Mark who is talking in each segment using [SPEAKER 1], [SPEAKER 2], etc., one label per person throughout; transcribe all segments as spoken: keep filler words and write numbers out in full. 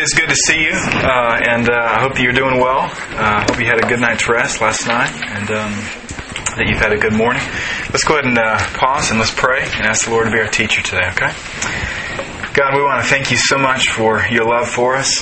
[SPEAKER 1] is good to see you, uh, and uh, I hope that you're doing well. I uh, hope you had a good night's rest last night, and um, that you've had a good morning. Let's go ahead and uh, pause and let's pray and ask the Lord to be our teacher today, okay? God, we want to thank you so much for your love for us.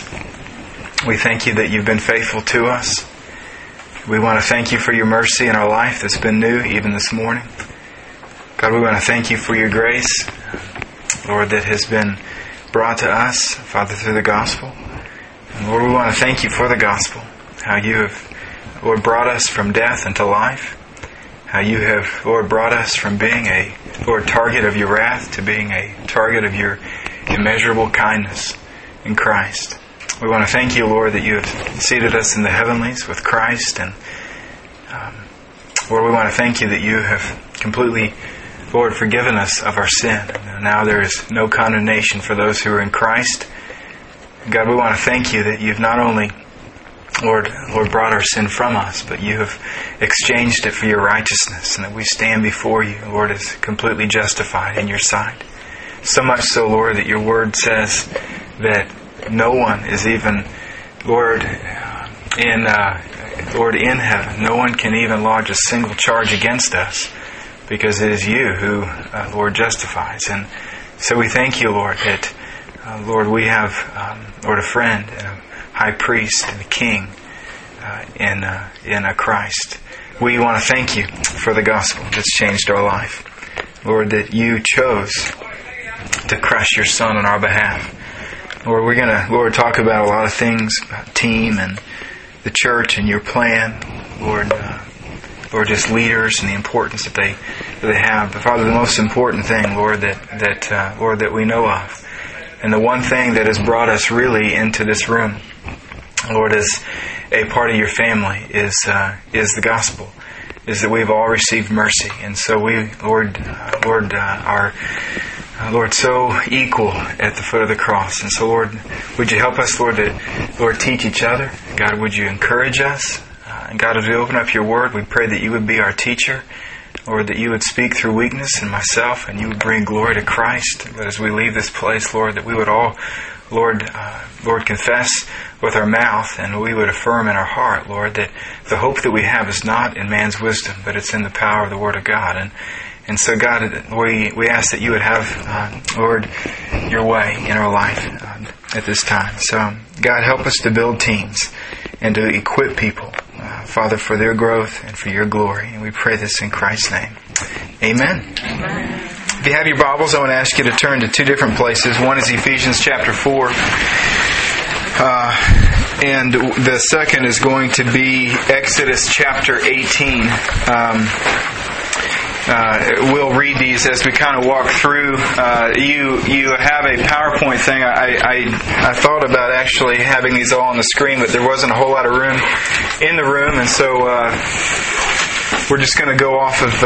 [SPEAKER 1] We thank you that you've been faithful to us. We want to thank you for your mercy in our life that's been new even this morning. God, we want to thank you for your grace, Lord, that has been brought to us, Father, through the gospel. And Lord, we want to thank you for the gospel, how you have, Lord, brought us from death into life, how you have, Lord, brought us from being a, Lord, target of your wrath to being a target of your immeasurable kindness in Christ. We want to thank you, Lord, that you have seated us in the heavenlies with Christ. And um, Lord, we want to thank you that you have completely, Lord, forgiven us of our sin. And now there is no condemnation for those who are in Christ. God, we want to thank you that you've not only, Lord, Lord, brought our sin from us, but you have exchanged it for your righteousness, and that we stand before you, Lord, as completely justified in your sight. So much so, Lord, that your word says that no one is even, Lord, in uh, Lord, in heaven. No one can even lodge a single charge against us, because it is you who, uh, Lord, justifies. And so we thank you, Lord, that, uh, Lord, we have, um, Lord, a friend and a high priest and a king uh, in uh, in a Christ. We want to thank you for the gospel that's changed our life, Lord, that you chose to crush your Son on our behalf. Lord, we're going to, Lord, talk about a lot of things, about team and the church and your plan, Lord, uh, Lord, just leaders and the importance that they that they have. But Father, the most important thing, Lord, that that uh, Lord, that we know of, and the one thing that has brought us really into this room, Lord, as a part of your family, is uh, is the gospel, is that we've all received mercy, and so we, Lord, uh, Lord, uh, are. Uh, Lord, so equal at the foot of the cross. And so, Lord, would you help us, Lord, to, Lord, teach each other? God, would you encourage us? Uh, and God, as we open up your word, we pray that you would be our teacher. Lord, that you would speak through weakness in myself, and you would bring glory to Christ. But as we leave this place, Lord, that we would all, Lord, uh, Lord, confess with our mouth, and we would affirm in our heart, Lord, that the hope that we have is not in man's wisdom, but it's in the power of the Word of God. And And so, God, we, we ask that you would have, uh, Lord, your way in our life um, at this time. So, God, help us to build teams and to equip people, uh, Father, for their growth and for your glory. And we pray this in Christ's name. Amen. Amen. If you have your Bibles, I want to ask you to turn to two different places. One is Ephesians chapter four. Uh, and the second is going to be Exodus chapter eighteen. Um, Uh, we'll read these as we kind of walk through. Uh, you you have a PowerPoint thing. I, I I thought about actually having these all on the screen, but there wasn't a whole lot of room in the room, and so uh, we're just going to go off of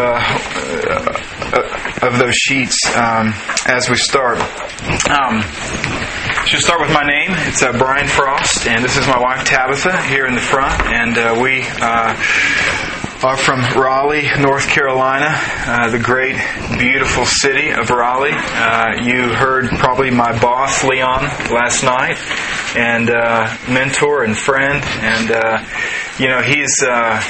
[SPEAKER 1] uh, uh, of those sheets um, as we start. Um, should start with my name. It's uh, Brian Frost, and this is my wife Tabitha here in the front, and uh, we. Uh, are from Raleigh, North Carolina, uh, the great, beautiful city of Raleigh. Uh, you heard probably my boss, Leon, last night, and uh, mentor and friend. And, uh, you know, he's, uh,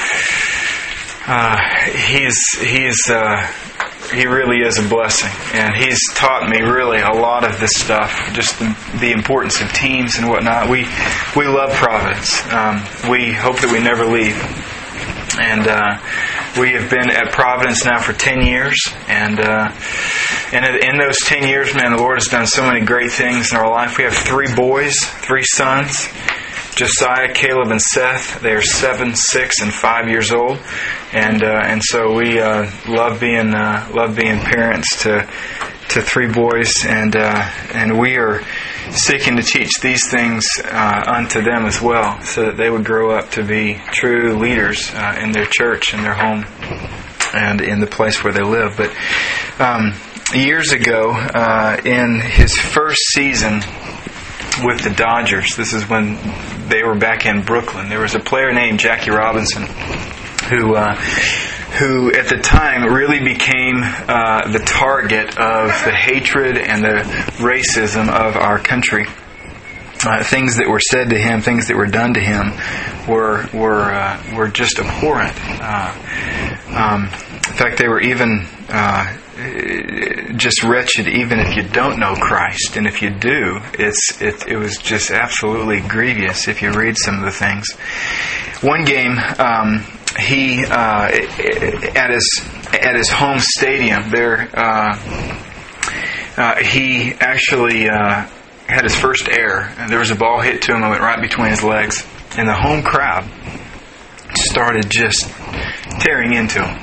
[SPEAKER 1] uh, he's, he's, uh, he really is a blessing. And he's taught me really a lot of this stuff, just the, the importance of teams and whatnot. We, we love Providence. Um, we hope that we never leave. And uh, we have been at Providence now for ten years. And uh, and in those ten years, man, the Lord has done so many great things in our life. We have three boys, three sons, Josiah, Caleb, and Seth. They are seven, six, and five years old. And uh, and so we uh, love being uh, love being parents to to three boys. And uh, and we are seeking to teach these things uh, unto them as well, so that they would grow up to be true leaders uh, in their church, in their home, and in the place where they live. But um, years ago, uh, in his first season with the Dodgers, this is when they were back in Brooklyn, there was a player named Jackie Robinson who uh, who at the time really became uh, the target of the hatred and the racism of our country. Uh, things that were said to him, things that were done to him, were were uh, were just abhorrent. Uh, um, in fact, they were even uh, just wretched. Even if you don't know Christ, and if you do, it's it, it was just absolutely grievous. If you read some of the things, one game um, he uh, at his at his home stadium there, uh, uh, he actually. Uh, had his first error, and there was a ball hit to him and went right between his legs, and the home crowd started just tearing into him.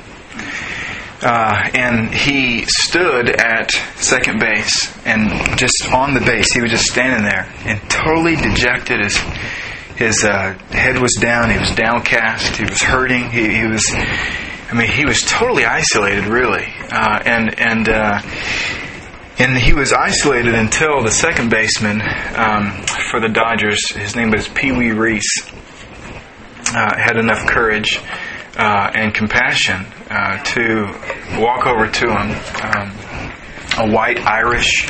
[SPEAKER 1] Uh, and he stood at second base, and just on the base, he was just standing there, and totally dejected. His his uh, head was down. He was downcast. He was hurting. He, he was, I mean, he was totally isolated, really, uh, and and. Uh, And he was isolated until the second baseman um, for the Dodgers, his name was Pee Wee Reese, uh, had enough courage uh, and compassion uh, to walk over to him. Um, a white Irish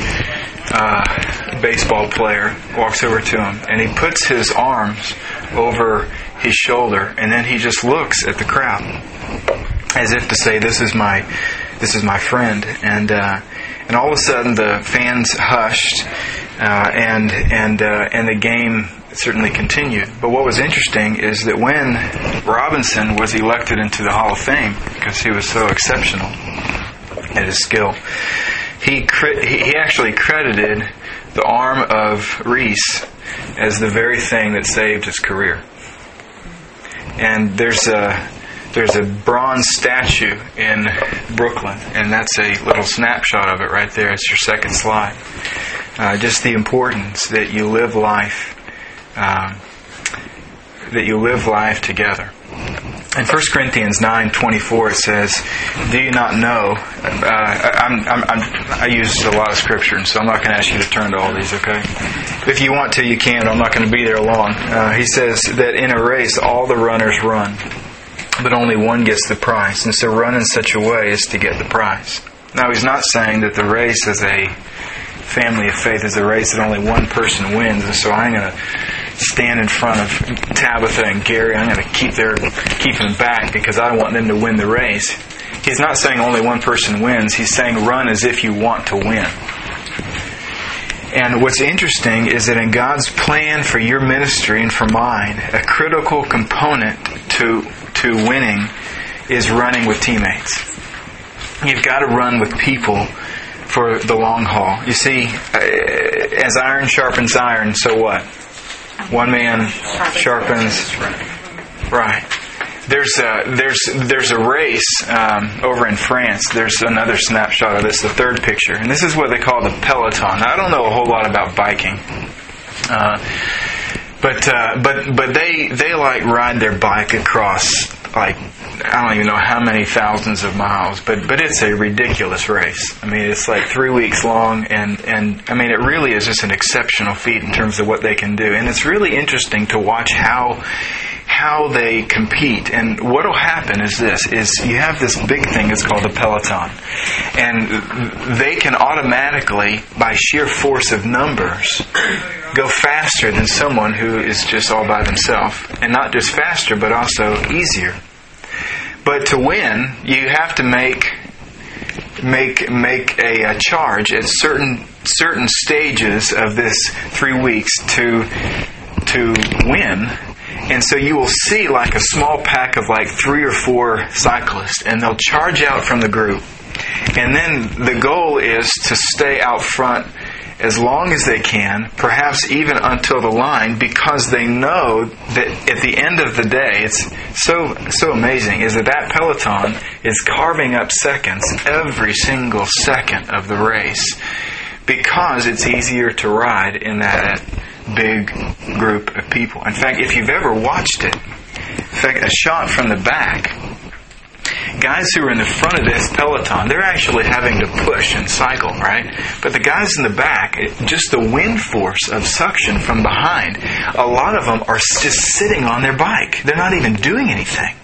[SPEAKER 1] uh, baseball player walks over to him, and he puts his arms over his shoulder, and then he just looks at the crowd as if to say, "This is my, this is my friend." And uh, And all of a sudden, the fans hushed, uh, and and uh, and the game certainly continued. But what was interesting is that when Robinson was elected into the Hall of Fame, because he was so exceptional at his skill, he cre- he actually credited the arm of Reese as the very thing that saved his career. And there's a There's a bronze statue in Brooklyn, and that's a little snapshot of it right there. It's your second slide. Uh, just the importance that you live life, um, that you live life together. In First Corinthians nine twenty-four, it says, "Do you not know?" Uh, I'm, I'm, I'm, I use a lot of scripture, and so I'm not going to ask you to turn to all these. Okay, if you want to, you can. I'm not going to be there long. Uh, he says that in a race, all the runners run, but only one gets the prize. And so run in such a way as to get the prize. Now, he's not saying that the race is a family of faith, is a race that only one person wins. And so I'm going to stand in front of Tabitha and Gary. I'm going to keep their keep them back because I want them to win the race. He's not saying only one person wins. He's saying run as if you want to win. And what's interesting is that in God's plan for your ministry and for mine, a critical component to to winning is running with teammates. You've got to run with people for the long haul. You see, as iron sharpens iron, so what? One man sharpens. Right. There's a, there's there's a race um, over in France. There's another snapshot of this, the third picture, and this is what they call the peloton. Now, I don't know a whole lot about biking, uh, but uh, but but they they like ride their bike across like I don't even know how many thousands of miles, but but it's a ridiculous race. I mean, it's like three weeks long, and and I mean, it really is just an exceptional feat in terms of what they can do, and it's really interesting to watch how. how they compete. And what will happen is this, is you have this big thing that's called the peloton. And they can automatically, by sheer force of numbers, go faster than someone who is just all by themselves. And not just faster, but also easier. But to win, you have to make make make a, a charge at certain certain stages of this three weeks to to win. And so you will see like a small pack of like three or four cyclists, and they'll charge out from the group. And then the goal is to stay out front as long as they can, perhaps even until the line, because they know that at the end of the day, it's so so amazing, is that that peloton is carving up seconds every single second of the race, because it's easier to ride in that big group of people. In fact, if you've ever watched it, in fact, a shot from the back, guys who are in the front of this peloton, they're actually having to push and cycle, right? But the guys in the back, just the wind force of suction from behind, a lot of them are just sitting on their bike. They're not even doing anything.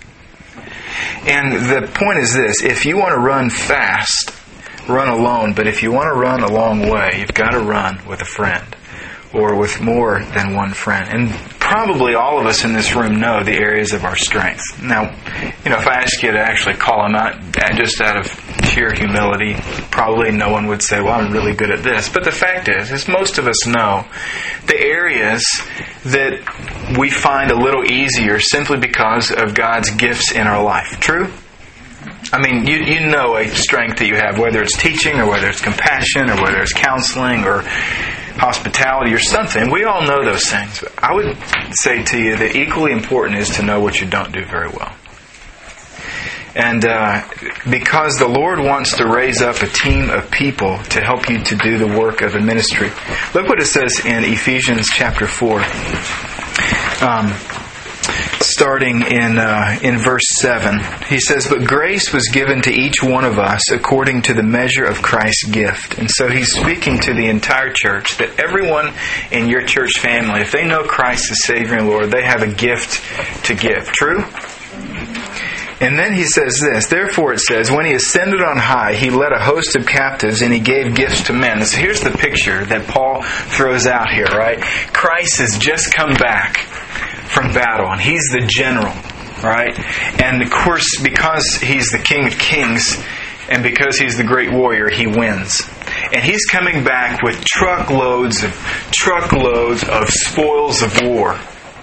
[SPEAKER 1] And the point is this, if you want to run fast, run alone. But if you want to run a long way, you've got to run with a friend. or with more than one friend. And probably all of us in this room know the areas of our strength. Now, you know, if I ask you to actually call them out just out of sheer humility, probably no one would say, well, I'm really good at this. But the fact is, is most of us know the areas that we find a little easier simply because of God's gifts in our life. True? I mean, you you know a strength that you have, whether it's teaching or whether it's compassion or whether it's counseling or hospitality or something. We all know those things. I would say to you that equally important is to know what you don't do very well. And uh, because the Lord wants to raise up a team of people to help you to do the work of the ministry. Look what it says in Ephesians chapter four. Um, starting in uh, in verse seven. He says, "But grace was given to each one of us according to the measure of Christ's gift." And so he's speaking to the entire church, that everyone in your church family, if they know Christ as Savior and Lord, they have a gift to give. True? And then he says this, "Therefore," it says, "when he ascended on high, he led a host of captives and he gave gifts to men." So here's the picture that Paul throws out here, right? Christ has just come back from battle, and he's the general, right? And of course, because he's the King of Kings, and because he's the great warrior, he wins. And he's coming back with truckloads of truckloads of spoils of war.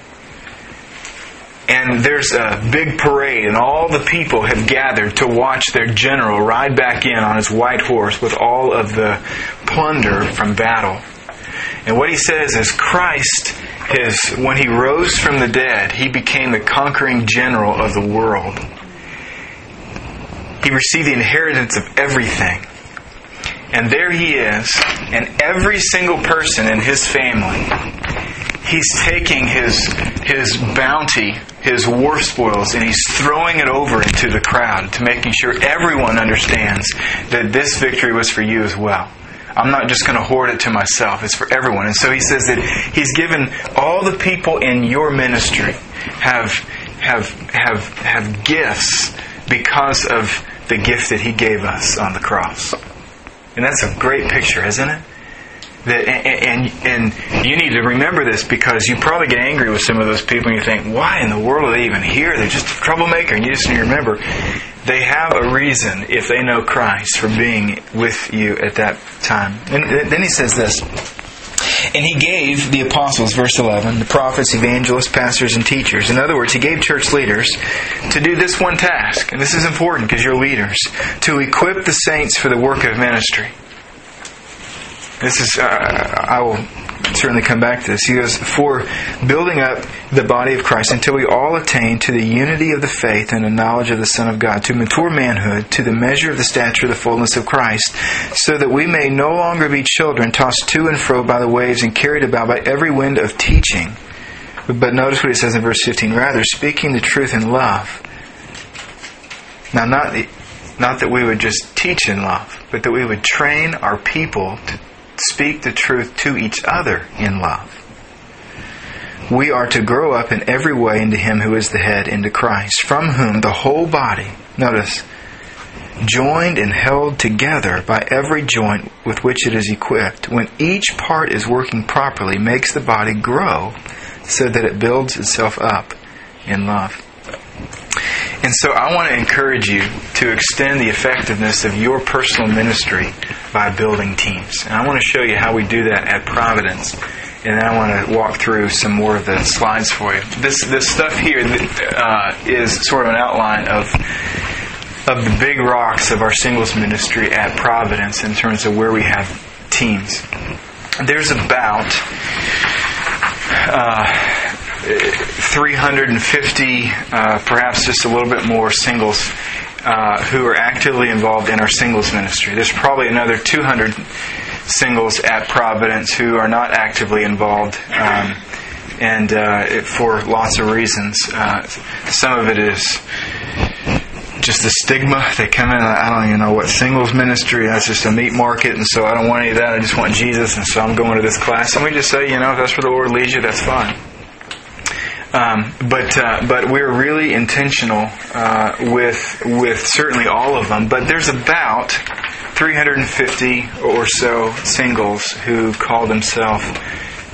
[SPEAKER 1] And there's a big parade, and all the people have gathered to watch their general ride back in on his white horse with all of the plunder from battle. And what he says is Christ, his, when he rose from the dead, he became the conquering general of the world. He received the inheritance of everything. And there he is, and every single person in his family, he's taking his his bounty, his war spoils, and he's throwing it over into the crowd to making sure everyone understands that this victory was for you as well. I'm not just going to hoard it to myself. It's for everyone. And so he says that he's given all the people in your ministry have have have have gifts because of the gift that he gave us on the cross. And that's a great picture, isn't it? That, and, and and you need to remember this, because you probably get angry with some of those people and you think, why in the world are they even here? They're just a troublemaker. And you just need to remember, they have a reason if they know Christ for being with you at that time. And then he says this, "And he gave the apostles," verse eleven, "the prophets, evangelists, pastors, and teachers." In other words, he gave church leaders to do this one task. And this is important because you're leaders. To equip the saints for the work of ministry. This is, uh, I will certainly come back to this. He goes, "For building up the body of Christ until we all attain to the unity of the faith and the knowledge of the Son of God, to mature manhood, to the measure of the stature of the fullness of Christ, so that we may no longer be children, tossed to and fro by the waves and carried about by every wind of teaching." But notice what it says in verse fifteen, "Rather, speaking the truth in love." Now, not, not that we would just teach in love, but that we would train our people to speak the truth to each other in love. We are to grow up in every way into Him who is the head, into Christ, from whom the whole body, notice, joined and held together by every joint with which it is equipped, when each part is working properly, makes the body grow so that it builds itself up in love. And so I want to encourage you to extend the effectiveness of your personal ministry by building teams. And I want to show you how we do that at Providence. And then I want to walk through some more of the slides for you. This this stuff here uh, is sort of an outline of of the big rocks of our singles ministry at Providence in terms of where we have teams. There's about Uh, three hundred fifty, uh, perhaps just a little bit more, singles uh, who are actively involved in our singles ministry. There's probably another two hundred singles at Providence who are not actively involved, um, and uh, for lots of reasons. Uh, some of it is just the stigma. They come in, I don't even know what singles ministry, that's just a meat market, and so I don't want any of that, I just want Jesus, and so I'm going to this class. And we just say, you know, if that's where the Lord leads you, that's fine. Um, but uh, but we're really intentional uh, with with certainly all of them. But there's about three hundred fifty or so singles who call themselves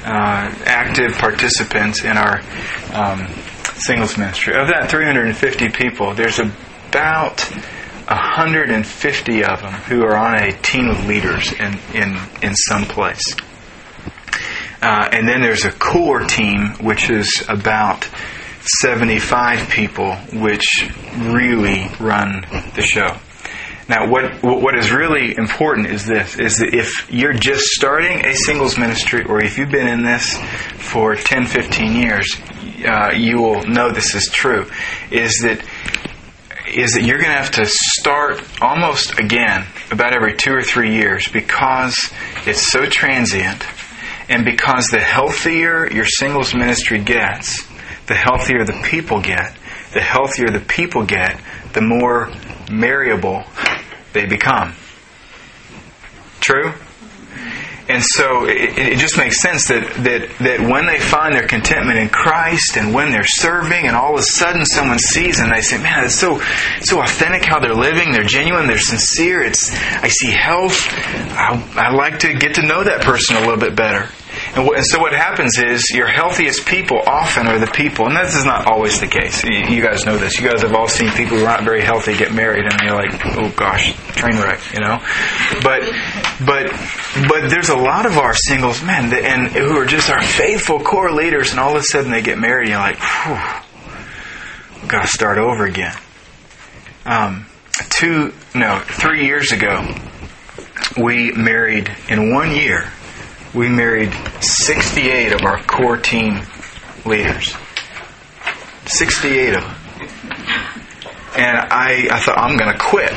[SPEAKER 1] uh, active participants in our um, singles ministry. Of that three hundred fifty people, there's about one hundred fifty of them who are on a team of leaders in, in, in some place. Uh, and then there's a core team, which is about seventy-five people, which really run the show. Now, what what is really important is this, is that if you're just starting a singles ministry, or if you've been in this for ten, fifteen years, uh, you will know this is true, is that is that you're going to have to start almost again about every two or three years, because it's so transient, and because the healthier your singles ministry gets, the healthier the people get. The healthier the people get, the more marriable they become. True? And so it, it just makes sense that, that, that when they find their contentment in Christ, and when they're serving, and all of a sudden someone sees and they say, man, it's so so authentic how they're living, they're genuine, they're sincere, it's I see health, I, I like to get to know that person a little bit better. And, what, and so what happens is your healthiest people often are the people, and this is not always the case. You, you guys know this. You guys have all seen people who aren't very healthy get married, and you're like, oh gosh, train wreck, you know. But but but there's a lot of our singles men that, and who are just our faithful core leaders, and all of a sudden they get married, and you're like, whew, got to start over again. Um, two no three years ago, we married in one year. We married sixty-eight of our core team leaders. sixty-eight of them. And I, I thought, I'm going to quit.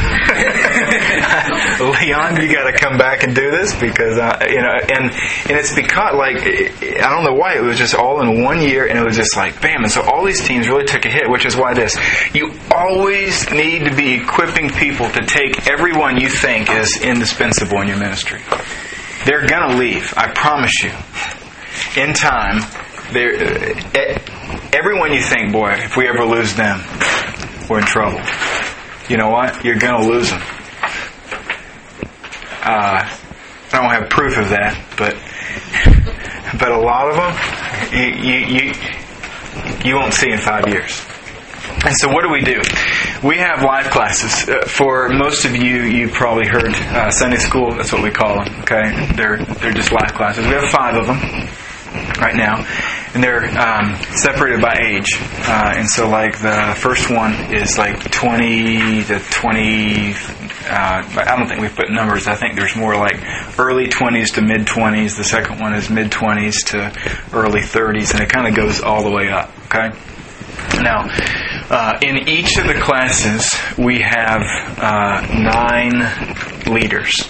[SPEAKER 1] Leon, you got to come back and do this, because, uh, you know, and, and it's because, like, I don't know why, it was just all in one year, and it was just like, bam. And so all these teams really took a hit, which is why this. You always need to be equipping people to take everyone you think is indispensable in your ministry. They're going to leave, I promise you. In time, they're, everyone you think, boy, if we ever lose them, we're in trouble. You know what? You're going to lose them. Uh, I don't have proof of that, but but a lot of them, you, you, you, you won't see in five years. And so what do we do? We have live classes. Uh, for most of you, you probably heard uh, Sunday school. That's what we call them. Okay, they're they're just live classes. We have five of them right now, and they're um, separated by age. Uh, and so, like the first one is like twenty to twenty. Uh, I don't think we've put numbers. I think there's more like early twenties to mid twenties. The second one is mid twenties to early thirties, and it kind of goes all the way up. Okay. Now, uh, in each of the classes, we have uh, nine leaders.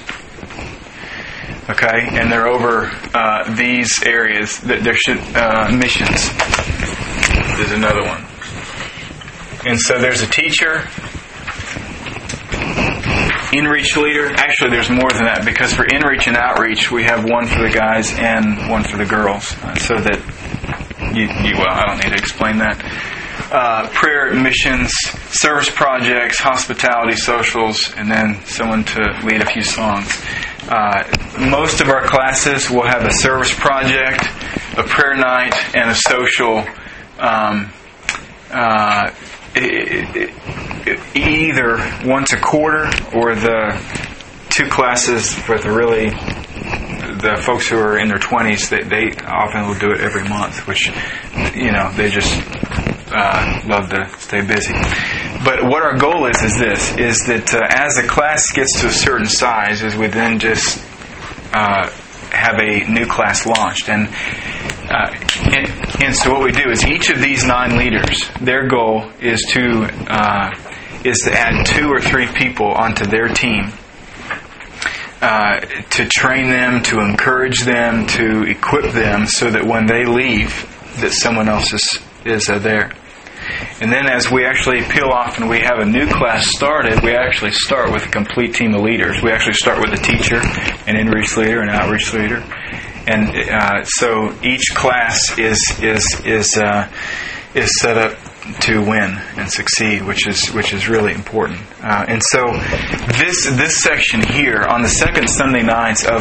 [SPEAKER 1] Okay, and they're over uh, these areas. There should uh, missions. There's another one, and so there's a teacher, in-reach leader. Actually, there's more than that, because for in-reach and outreach, we have one for the guys and one for the girls, uh, so that you, you. Well, I don't need to explain that. Uh, prayer, missions, service projects, hospitality, socials, and then someone to lead a few songs. Uh, most of our classes will have a service project, a prayer night, and a social. Um, uh, it, it, it, either once a quarter, or the two classes for the really the folks who are in their twenties. They, they often will do it every month, which, you know, they just. Uh, love to stay busy. But what our goal is is this, is that uh, as a class gets to a certain size, is we then just uh, have a new class launched. And, uh, and and so what we do is each of these nine leaders, their goal is to uh, is to add two or three people onto their team, uh, to train them, to encourage them, to equip them, so that when they leave, that someone else is is uh, there. And then as we actually peel off and we have a new class started, we actually start with a complete team of leaders. We actually start with a teacher, an in-reach leader, an outreach leader. And uh, so each class is is is uh, is set up to win and succeed, which is which is really important. Uh, and so this this section here on the second Sunday nights of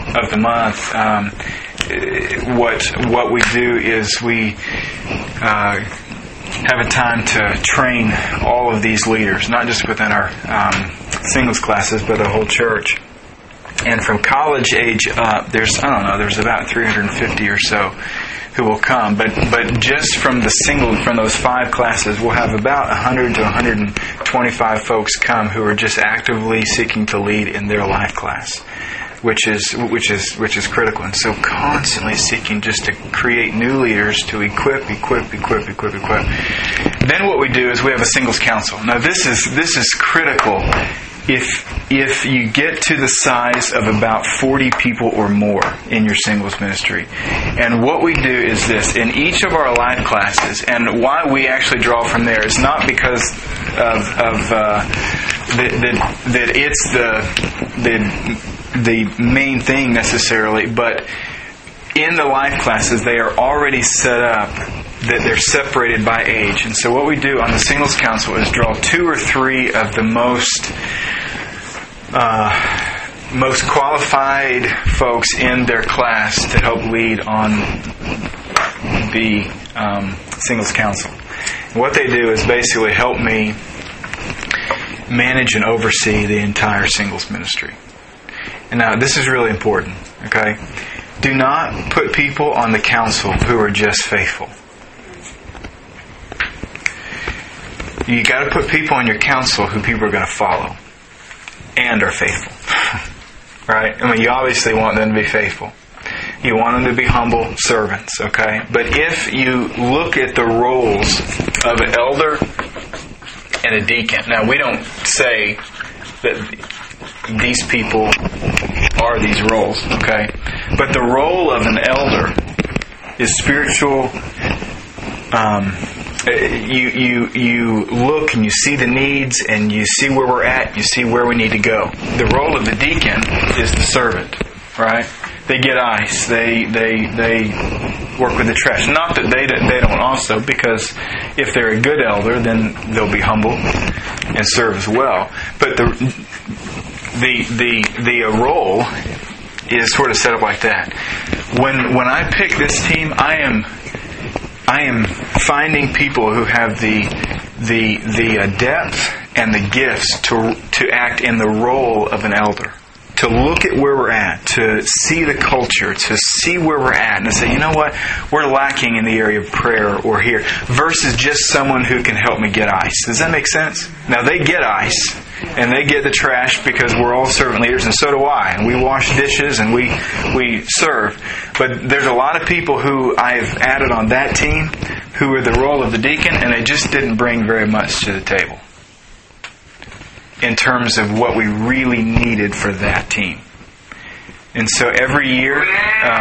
[SPEAKER 1] of the month, um, what what we do is we uh, have a time to train all of these leaders, not just within our um, singles classes, but the whole church. And from college age up, there's, I don't know, there's about three hundred fifty or so who will come. But but just from the single, from those five classes, we'll have about one hundred to one hundred twenty-five folks come who are just actively seeking to lead in their life class, which is which is which is critical. And so constantly seeking just to create new leaders to equip, equip, equip, equip, equip. Then what we do is we have a singles council. Now this is this is critical. If if you get to the size of about forty people or more in your singles ministry. And what we do is this, in each of our life classes, and why we actually draw from there is not because of, of uh, that, that, that it's the, the, the main thing necessarily, but in the life classes they are already set up that they're separated by age. And so what we do on the singles council is draw two or three of the most Uh, most qualified folks in their class to help lead on the um, singles council. And what they do is basically help me manage and oversee the entire singles ministry. And now this is really important, okay? Do not put people on the council who are just faithful. You got to put people on your council who people are going to follow and are faithful. Right? I mean, you obviously want them to be faithful. You want them to be humble servants, okay? But if you look at the roles of an elder and a deacon, now we don't say that these people are these roles, okay? But the role of an elder is spiritual. Um, You, you you look and you see the needs and you see where we're at, you see where we need to go. The role of the deacon is the servant, right? They get ice, they they they work with the trash. Not that they they don't also, because if they're a good elder, then they'll be humble and serve as well. But the the the the role is sort of set up like that. When when I pick this team, I am. I am finding people who have the the the depth and the gifts to to act in the role of an elder, to look at where we're at, to see the culture, to see where we're at, and to say, you know what, we're lacking in the area of prayer or here, versus just someone who can help me get ice. Does that make sense? Now they get ice and they get the trash because we're all servant leaders, and so do I. And we wash dishes and we we serve. But there's a lot of people who I've added on that team who are the role of the deacon, and they just didn't bring very much to the table in terms of what we really needed for that team. And so every year, um,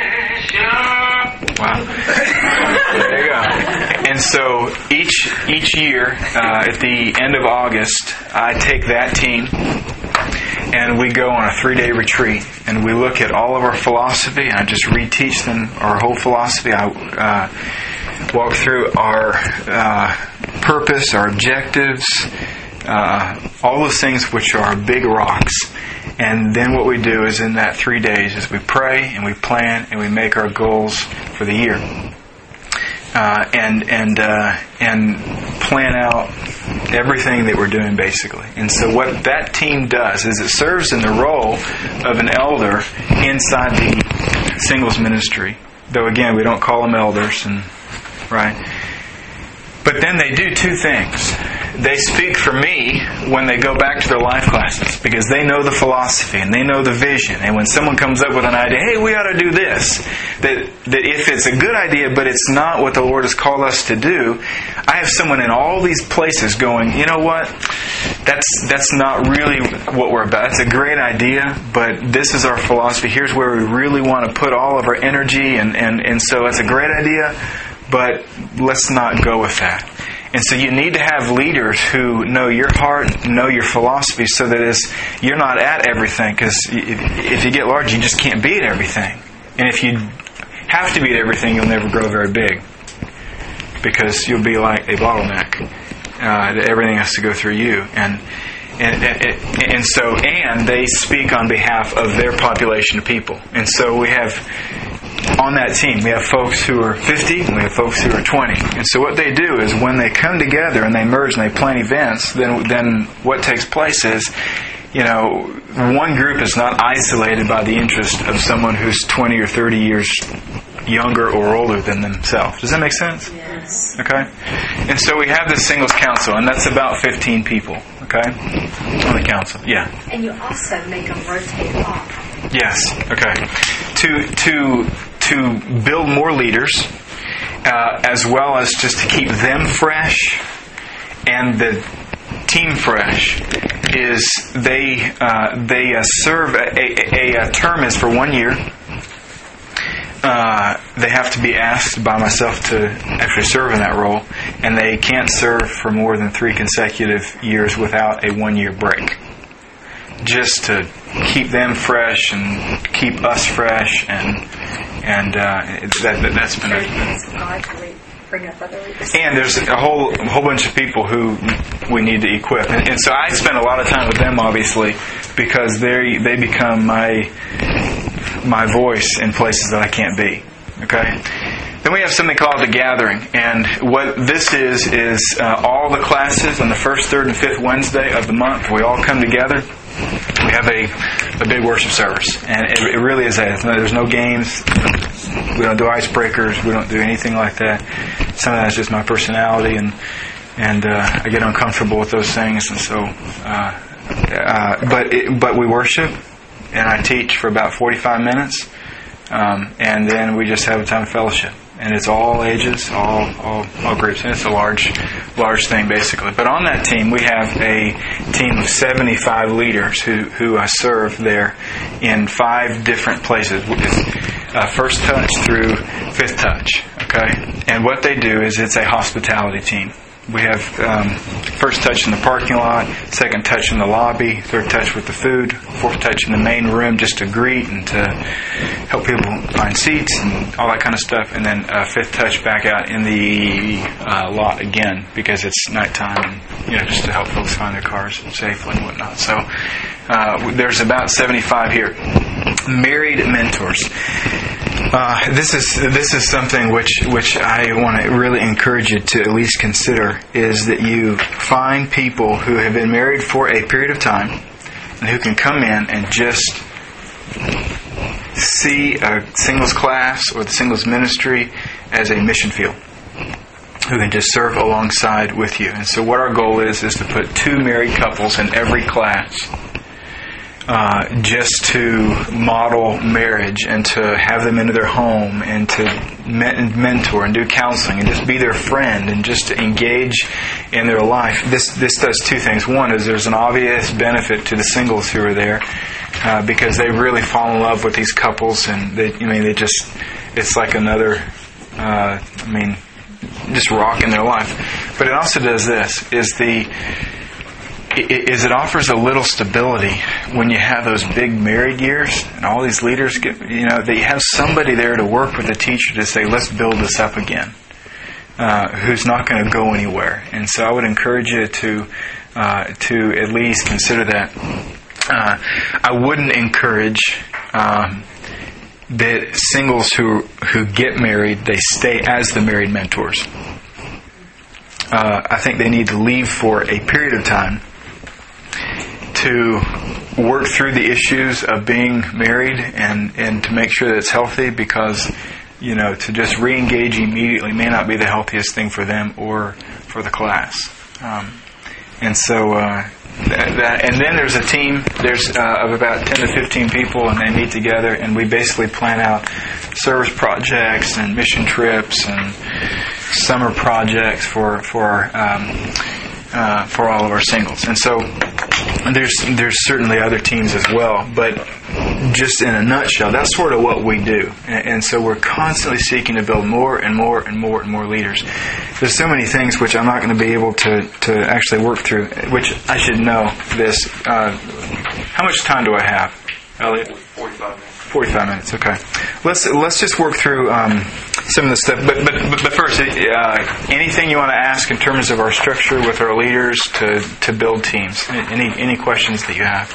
[SPEAKER 1] wow, there you go. And so each each year, uh, at the end of August, I take that team and we go on a three-day retreat, and we look at all of our philosophy, and I just reteach them our whole philosophy. I uh, walk through our uh, purpose, our objectives, uh, all those things which are big rocks. And then what we do is in that three days is we pray and we plan and we make our goals for the year. Uh, and and uh, and plan out everything that we're doing, basically. And so what that team does is it serves in the role of an elder inside the singles ministry. Though again, we don't call them elders, and right. But then they do two things. They speak for me when they go back to their life classes, because they know the philosophy and they know the vision. And when someone comes up with an idea, hey, we ought to do this, that that if it's a good idea but it's not what the Lord has called us to do, I have someone in all these places going, you know what, that's that's not really what we're about. It's a great idea, but this is our philosophy. Here's where we really want to put all of our energy, and, and, and so it's a great idea, but let's not go with that. And so you need to have leaders who know your heart, know your philosophy, so that it's, you're not at everything. Because if you get large, you just can't be at everything. And if you have to be at everything, you'll never grow very big, because you'll be like a bottleneck. Uh, everything has to go through you. And And, and, and so, and they speak on behalf of their population of people. And so we have, on that team, we have folks who are fifty and we have folks who are twenty. And so what they do is when they come together and they merge and they plan events, then then what takes place is, you know, one group is not isolated by the interest of someone who's twenty or thirty years younger or older than themselves. Does that make sense?
[SPEAKER 2] Yes.
[SPEAKER 1] Okay? And so we have this singles council, and that's about fifteen people, okay? On the council. Yeah.
[SPEAKER 2] And you also make them rotate off.
[SPEAKER 1] Yes. Okay. To to to build more leaders, uh, as well as just to keep them fresh and the team fresh, is they uh, they uh, serve a, a, a term is for one year. Uh, they have to be asked by myself to actually serve in that role, and they can't serve for more than three consecutive years without a one-year break. Just to keep them fresh and keep us fresh, and and uh, that, that that's been a,
[SPEAKER 2] bring up other leaders.
[SPEAKER 1] and there's a whole a whole bunch of people who we need to equip, and, and so I spend a lot of time with them, obviously, because they they become my my voice in places that I can't be. Okay. Then we have something called the gathering, and what this is is uh, all the classes on the first, third, and fifth Wednesday of the month. We all come together. We have a, a big worship service, and it, it really is that. There's no games. We don't do icebreakers. We don't do anything like that. Some of that's just my personality, and and uh, I get uncomfortable with those things, and so. Uh, uh, but it, but we worship, and I teach for about forty-five minutes, um, and then we just have a time of fellowship. And it's all ages, all, all all groups, and it's a large large thing basically. But on that team, we have a team of seventy-five leaders who who uh, serve there in five different places. Uh, first touch through fifth touch, okay? And what they do is it's a hospitality team. We have um, first touch in the parking lot, second touch in the lobby, third touch with the food, fourth touch in the main room just to greet and to help people find seats and all that kind of stuff, and then uh, fifth touch back out in the uh, lot again because it's nighttime and, you know, just to help folks find their cars safely and whatnot. So uh, there's about seventy-five here. Married mentors. Uh, this is this is something which which I want to really encourage you to at least consider, is that you find people who have been married for a period of time and who can come in and just see a singles class or the singles ministry as a mission field, who can just serve alongside with you. And so what our goal is is to put two married couples in every class. Uh, just to model marriage and to have them into their home and to mentor and do counseling and just be their friend and just to engage in their life. This this does two things. One is there's an obvious benefit to the singles who are there uh, because they really fall in love with these couples, and they, I mean, they just, it's like another, uh, I mean, just rock in their life. But it also does this, is the is it offers a little stability when you have those big married years and all these leaders get, you know, that you have somebody there to work with the teacher to say, let's build this up again, uh, who's not going to go anywhere. And so I would encourage you to uh, to at least consider that. Uh, I wouldn't encourage um, that singles who who get married, they stay as the married mentors. Uh, I think they need to leave for a period of time to work through the issues of being married and, and to make sure that it's healthy, because, you know, to just re-engage immediately may not be the healthiest thing for them or for the class. Um, and so, uh, that, that, and then there's a team, there's uh, of about ten to fifteen people, and they meet together, and we basically plan out service projects and mission trips and summer projects for for um, uh, for all of our singles. And so there's there's certainly other teams as well, but just in a nutshell, that's sort of what we do. And, and so we're constantly seeking to build more and more and more and more leaders. There's so many things which I'm not going to be able to, to actually work through, which I should know this. Uh, how much time do I have, Elliot?
[SPEAKER 3] forty-five minutes.
[SPEAKER 1] forty-five minutes, okay. Let's let's just work through um, some of the stuff. But but but first, uh, anything you want to ask in terms of our structure with our leaders to, to build teams? Any any questions that you have?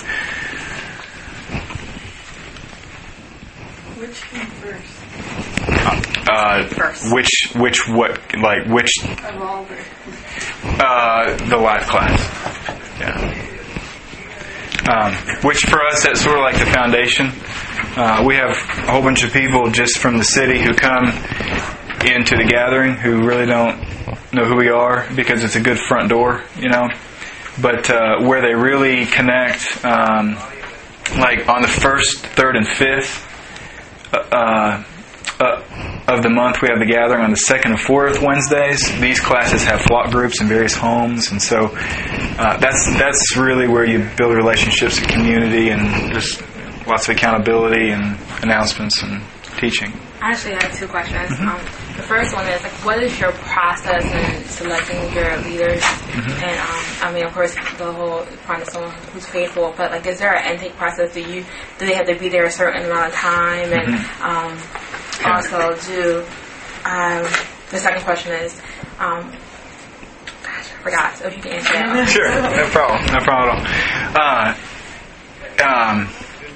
[SPEAKER 2] Which came first?
[SPEAKER 1] Uh,
[SPEAKER 2] First.
[SPEAKER 1] which which what like which
[SPEAKER 2] Of all the...
[SPEAKER 1] uh, the life class? Yeah. Um, which for us, that's sort of like the foundation. Uh, we have a whole bunch of people just from the city who come into the gathering who really don't know who we are because it's a good front door, you know. But uh, where they really connect, um, like on the first, third, and fifth uh, uh, of the month, we have the gathering. On the second and fourth Wednesdays, these classes have flock groups in various homes, and so uh, that's that's really where you build relationships and community, and just lots of accountability and announcements and teaching.
[SPEAKER 3] I actually have two questions.
[SPEAKER 1] Mm-hmm.
[SPEAKER 3] Um, the first one is, like, what is your process in selecting your leaders?
[SPEAKER 1] Mm-hmm.
[SPEAKER 3] And um, I mean, of course, the whole finding someone who's faithful. But like, is there an intake process? Do you do they have to be there a certain amount of time? And
[SPEAKER 1] Mm-hmm.
[SPEAKER 3] um,
[SPEAKER 1] Yeah.
[SPEAKER 3] also, do um, the second question is, um, gosh, I forgot. So if you can answer that. one.
[SPEAKER 1] Sure, no problem, no problem at all. Uh, um,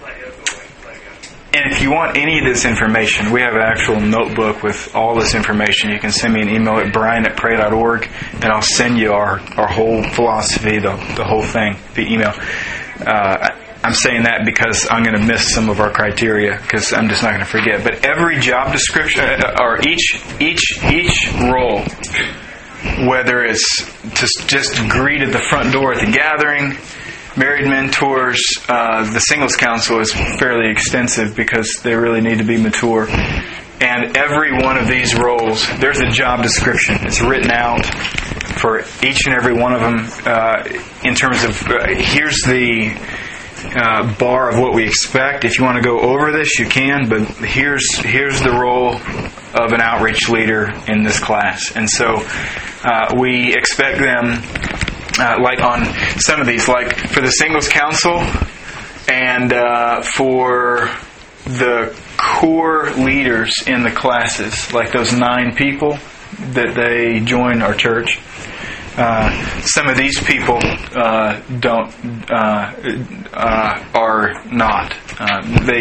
[SPEAKER 1] and if you want any of this information, we have an actual notebook with all this information. You can send me an email at brian at pray dot org, and I'll send you our, our whole philosophy, the, the whole thing, via email. Uh, I'm saying that because I'm going to miss some of our criteria, because I'm just not going to forget. But every job description, or each each each role, whether it's to just greet at the front door at the gathering, married mentors, uh, the singles council is fairly extensive because they really need to be mature. And every one of these roles, there's a job description. It's written out for each and every one of them uh, in terms of uh, here's the uh, bar of what we expect. If you want to go over this, you can, but here's here's the role of an outreach leader in this class. And so uh, we expect them, uh, like on some of these, like for the singles council and uh, for the core leaders in the classes, like those nine people that they join our church. Uh, some of these people uh, don't uh, uh, are not. Uh, they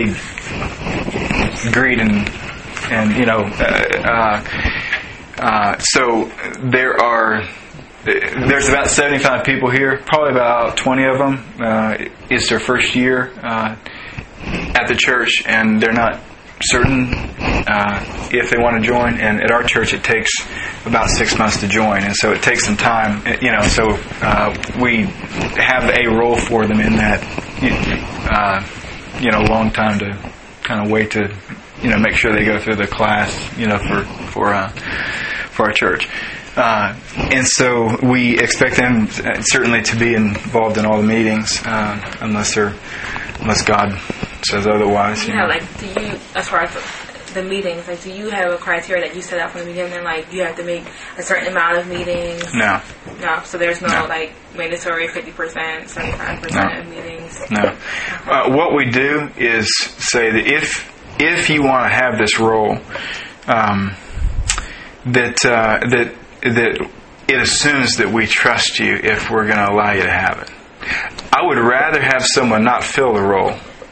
[SPEAKER 1] greet and and you know. Uh, uh, so there are. There's about seventy-five people here. Probably about twenty of them uh, is their first year uh, at the church, and they're not certain uh, if they want to join. And at our church, it takes about six months to join, and so it takes some time. You know, so uh, we have a role for them in that. Uh, you know, long time to kind of wait to, you know, make sure they go through the class. You know, for for uh, for our church. Uh, and so we expect them certainly to be involved in all the meetings, uh, unless they're, unless God says otherwise.
[SPEAKER 3] You know, like, do you, as far as the meetings, like, do you have a criteria that you set out from the beginning? Like, you have to make a certain amount of meetings?
[SPEAKER 1] No.
[SPEAKER 3] No. So there's no,
[SPEAKER 1] No.
[SPEAKER 3] like, mandatory fifty percent, seventy-five percent
[SPEAKER 1] No.
[SPEAKER 3] of meetings?
[SPEAKER 1] No. Uh, what we do is say that if if you want to have this role, um, that uh, that that it assumes that we trust you if we're going to allow you to have it. I would rather have someone not fill the role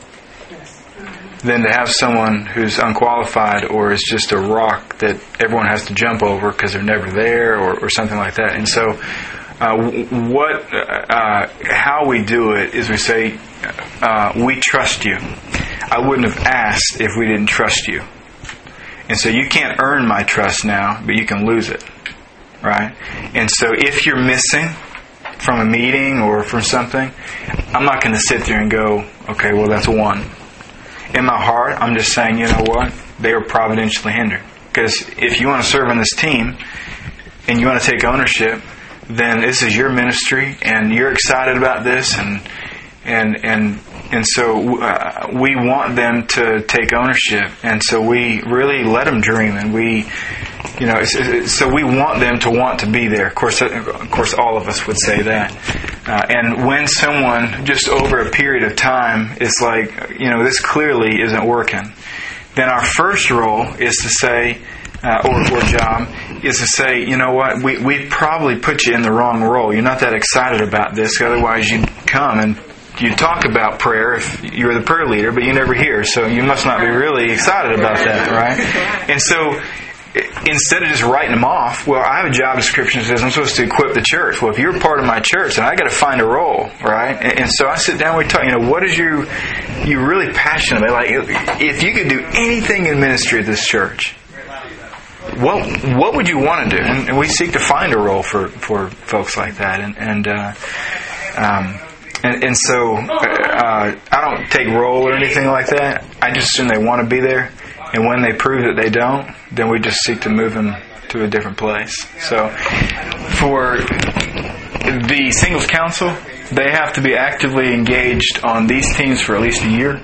[SPEAKER 1] than to have someone who's unqualified or is just a rock that everyone has to jump over because they're never there or, or something like that. And so uh, what, uh, how we do it is we say, uh, we trust you. I wouldn't have asked if we didn't trust you. And so you can't earn my trust now, but you can lose it. Right? And so if you're missing from a meeting or from something, I'm not going to sit there and go, okay, well, that's one. In my heart, I'm just saying, you know what? They are providentially hindered. Because if you want to serve on this team and you want to take ownership, then this is your ministry and you're excited about this. And and and and so uh, we want them to take ownership. And so we really let them dream, and we... You know, so we want them to want to be there. Of course, of course, all of us would say that. Uh, and when someone, just over a period of time, is like, you know, this clearly isn't working, then our first role is to say, uh, or, or job is to say, you know what, we we probably put you in the wrong role. You're not that excited about this. Otherwise, you'd come and you talk about prayer if you're the prayer leader, but you never hear. So you must not be really excited about that, right? And so instead of just writing them off, well, I have a job description that says I'm supposed to equip the church. Well, if you're part of my church, then I got to find a role, right? And, and so I sit down, we talk. You know, what is you you really passionate about? Like, if you could do anything in ministry at this church, what what would you want to do? And, and we seek to find a role for, for folks like that. And and uh, um, and, and so uh, I don't take role or anything like that. I just assume they want to be there. And when they prove that they don't, then we just seek to move them to a different place. So for the singles council, they have to be actively engaged on these teams for at least a year.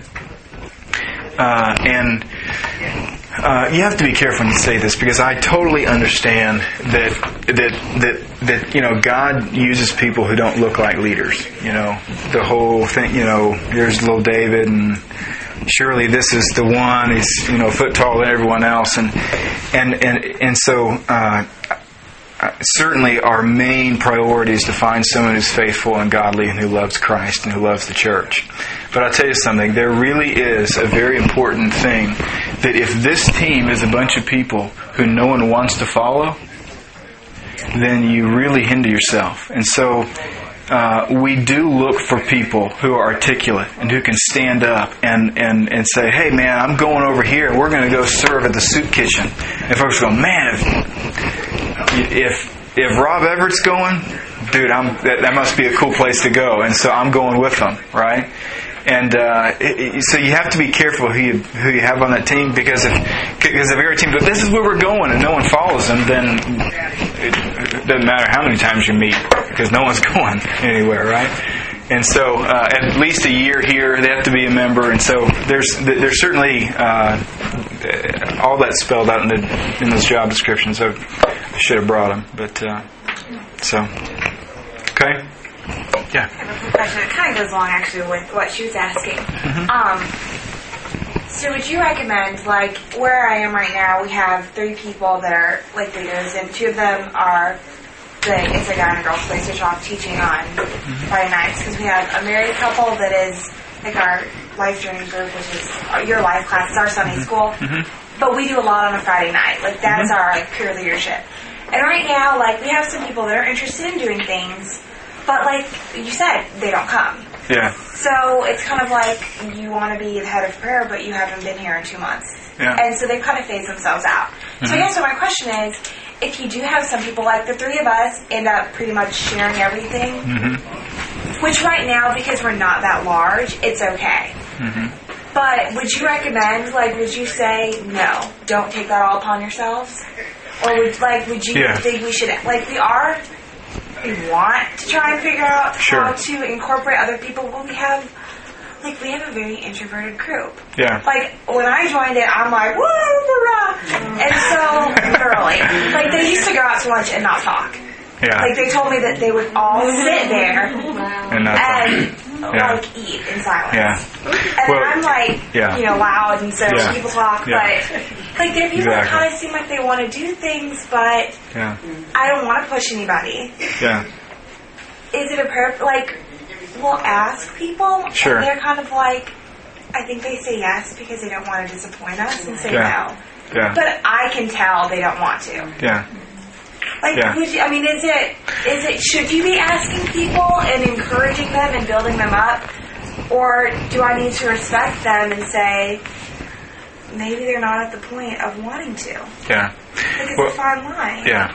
[SPEAKER 1] Uh, and uh, you have to be careful when you say this, because I totally understand that that that that you know God uses people who don't look like leaders. You know, the whole thing. You know, here's little David and. Surely this is the one. He's you know a foot taller than everyone else, and and and and so uh, certainly our main priority is to find someone who's faithful and godly and who loves Christ and who loves the church. But I'll tell you something. There really is a very important thing that if this team is a bunch of people who no one wants to follow, then you really hinder yourself. And so. Uh, we do look for people who are articulate and who can stand up and, and, and say, hey man, I'm going over here and we're going to go serve at the soup kitchen. And folks go, man, if if, if Rob Everett's going, dude, I'm, that, that must be a cool place to go. And so I'm going with them, right? And uh, it, it, so you have to be careful who you who you have on that team, because if because if your team goes, this is where we're going, and no one follows them, then it, it doesn't matter how many times you meet, because no one's going anywhere, right? And so uh, at least a year here, they have to be a member, and so there's there's certainly uh, all that spelled out in the in those job descriptions. I should have brought them, but uh, so okay. Yeah.
[SPEAKER 4] I have a quick question. It kind of goes along actually with what she was asking.
[SPEAKER 1] Mm-hmm.
[SPEAKER 4] Um, so would you recommend, like where I am right now, we have three people that are like leaders, and two of them are the It's a Guy and a Girl's Place, which I'm teaching on mm-hmm. Friday nights, because we have a married couple that is like our life journey group, which is your life class, it's our Sunday mm-hmm. school. Mm-hmm. But we do a lot on a Friday night. Like that's mm-hmm. our like peer leadership. And right now, like we have some people that are interested in doing things. But like you said, they don't come.
[SPEAKER 1] Yeah.
[SPEAKER 4] So it's kind of like you want to be the head of prayer, but you haven't been here in two months.
[SPEAKER 1] Yeah.
[SPEAKER 4] And so they kind of phase themselves out. Mm-hmm. So I guess so my question is, if you do have some people, like the three of us end up pretty much sharing everything, mm-hmm. which right now, because we're not that large, it's okay. Mm-hmm. But would you recommend, like, would you say, no, don't take that all upon yourselves? Or would, like, would you yeah. think we should, like, we are... We want to try and figure out
[SPEAKER 1] sure.
[SPEAKER 4] how to incorporate other people, but we have, like, we have a very introverted group.
[SPEAKER 1] Yeah.
[SPEAKER 4] Like, when I joined it, I'm like, woo, hurrah! And so, literally, like, they used to go out to lunch and not talk.
[SPEAKER 1] Yeah.
[SPEAKER 4] Like, they told me that they would all sit there
[SPEAKER 1] and, not
[SPEAKER 4] and
[SPEAKER 1] yeah.
[SPEAKER 4] like, eat in silence.
[SPEAKER 1] Yeah.
[SPEAKER 4] And
[SPEAKER 1] well,
[SPEAKER 4] I'm, like,
[SPEAKER 1] yeah.
[SPEAKER 4] you know, loud, and so
[SPEAKER 1] yeah.
[SPEAKER 4] people talk,
[SPEAKER 1] yeah.
[SPEAKER 4] but... Like, there are people
[SPEAKER 1] exactly.
[SPEAKER 4] that kind of seem like they want to do things, but
[SPEAKER 1] yeah.
[SPEAKER 4] I don't want to push anybody.
[SPEAKER 1] Yeah.
[SPEAKER 4] Is it a prayer? Like, we'll ask people,
[SPEAKER 1] sure.
[SPEAKER 4] and they're kind of like, I think they say yes because they don't want to disappoint us and say
[SPEAKER 1] yeah.
[SPEAKER 4] no.
[SPEAKER 1] Yeah.
[SPEAKER 4] But I can tell they don't want to.
[SPEAKER 1] Yeah.
[SPEAKER 4] Like,
[SPEAKER 1] yeah.
[SPEAKER 4] would you, I mean, is it, is it, should you be asking people and encouraging them and building them up? Or do I need to respect them and say, maybe they're not at the point of wanting to?
[SPEAKER 1] Yeah.
[SPEAKER 4] Like, it's
[SPEAKER 1] well,
[SPEAKER 4] a fine line.
[SPEAKER 1] Yeah.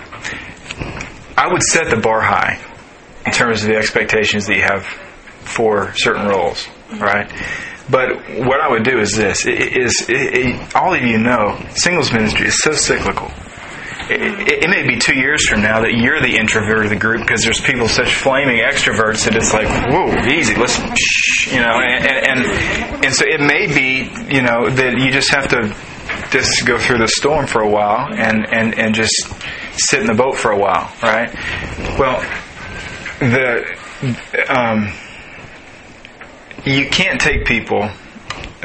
[SPEAKER 1] I would set the bar high in terms of the expectations that you have for certain roles, mm-hmm. right? But what I would do is this: is it, it, all of you know, singles ministry is so cyclical. It, it, it may be two years from now that you're the introvert of the group because there's people such flaming extroverts that it's like, whoa, easy, let's, shh, you know, and, and and and so it may be, you know, that you just have to just go through the storm for a while and and and just sit in the boat for a while, right? Well, the um, you can't take people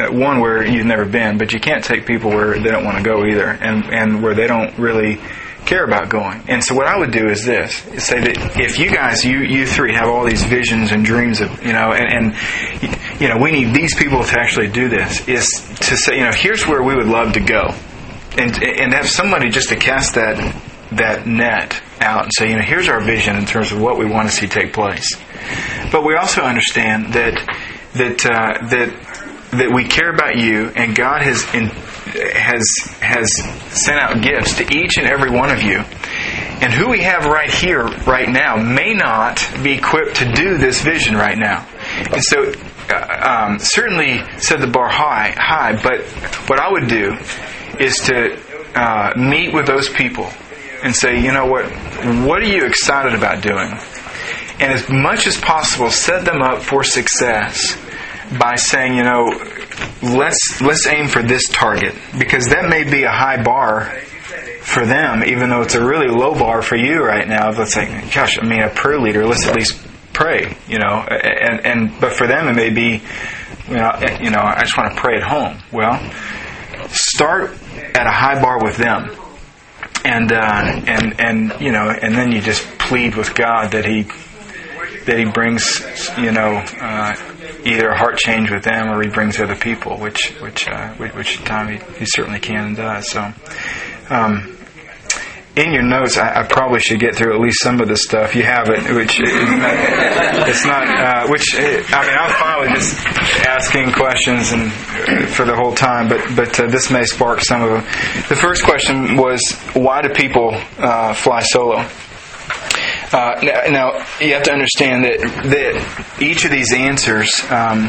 [SPEAKER 1] uh, one where you've never been, but you can't take people where they don't want to go either, and and where they don't really care about going. And so what I would do is this, is say that if you guys, you you three have all these visions and dreams of, you know, and, and you know, we need these people to actually do this, is to say, you know, here's where we would love to go. And and have somebody just to cast that that net out and say, you know, here's our vision in terms of what we want to see take place. But we also understand that that uh, that that we care about you, and God has in, has has sent out gifts to each and every one of you. And who we have right here, right now, may not be equipped to do this vision right now. And so, uh, um, certainly set the bar high, high. But what I would do is to uh, meet with those people and say, you know what, what are you excited about doing? And as much as possible, set them up for success by saying, you know, let's let's aim for this target, because that may be a high bar for them, even though it's a really low bar for you right now. Let's say, gosh, I mean, a prayer leader, let's at least pray, you know, and and but for them it may be, you know, you know, I just want to pray at home. Well, start at a high bar with them, and uh, and and you know, and then you just plead with God that He that He brings, you know, uh, either a heart change with them, or He brings other people, which which uh, which, which time he, he certainly can and does. So, um, in your notes, I, I probably should get through at least some of the stuff. You have it, which is not, it's not. Uh, which I mean, I'm fine with just asking questions and for the whole time, but but uh, this may spark some of them. The first question was, why do people uh, fly solo? Uh, now, now, you have to understand that, that each of these answers, um,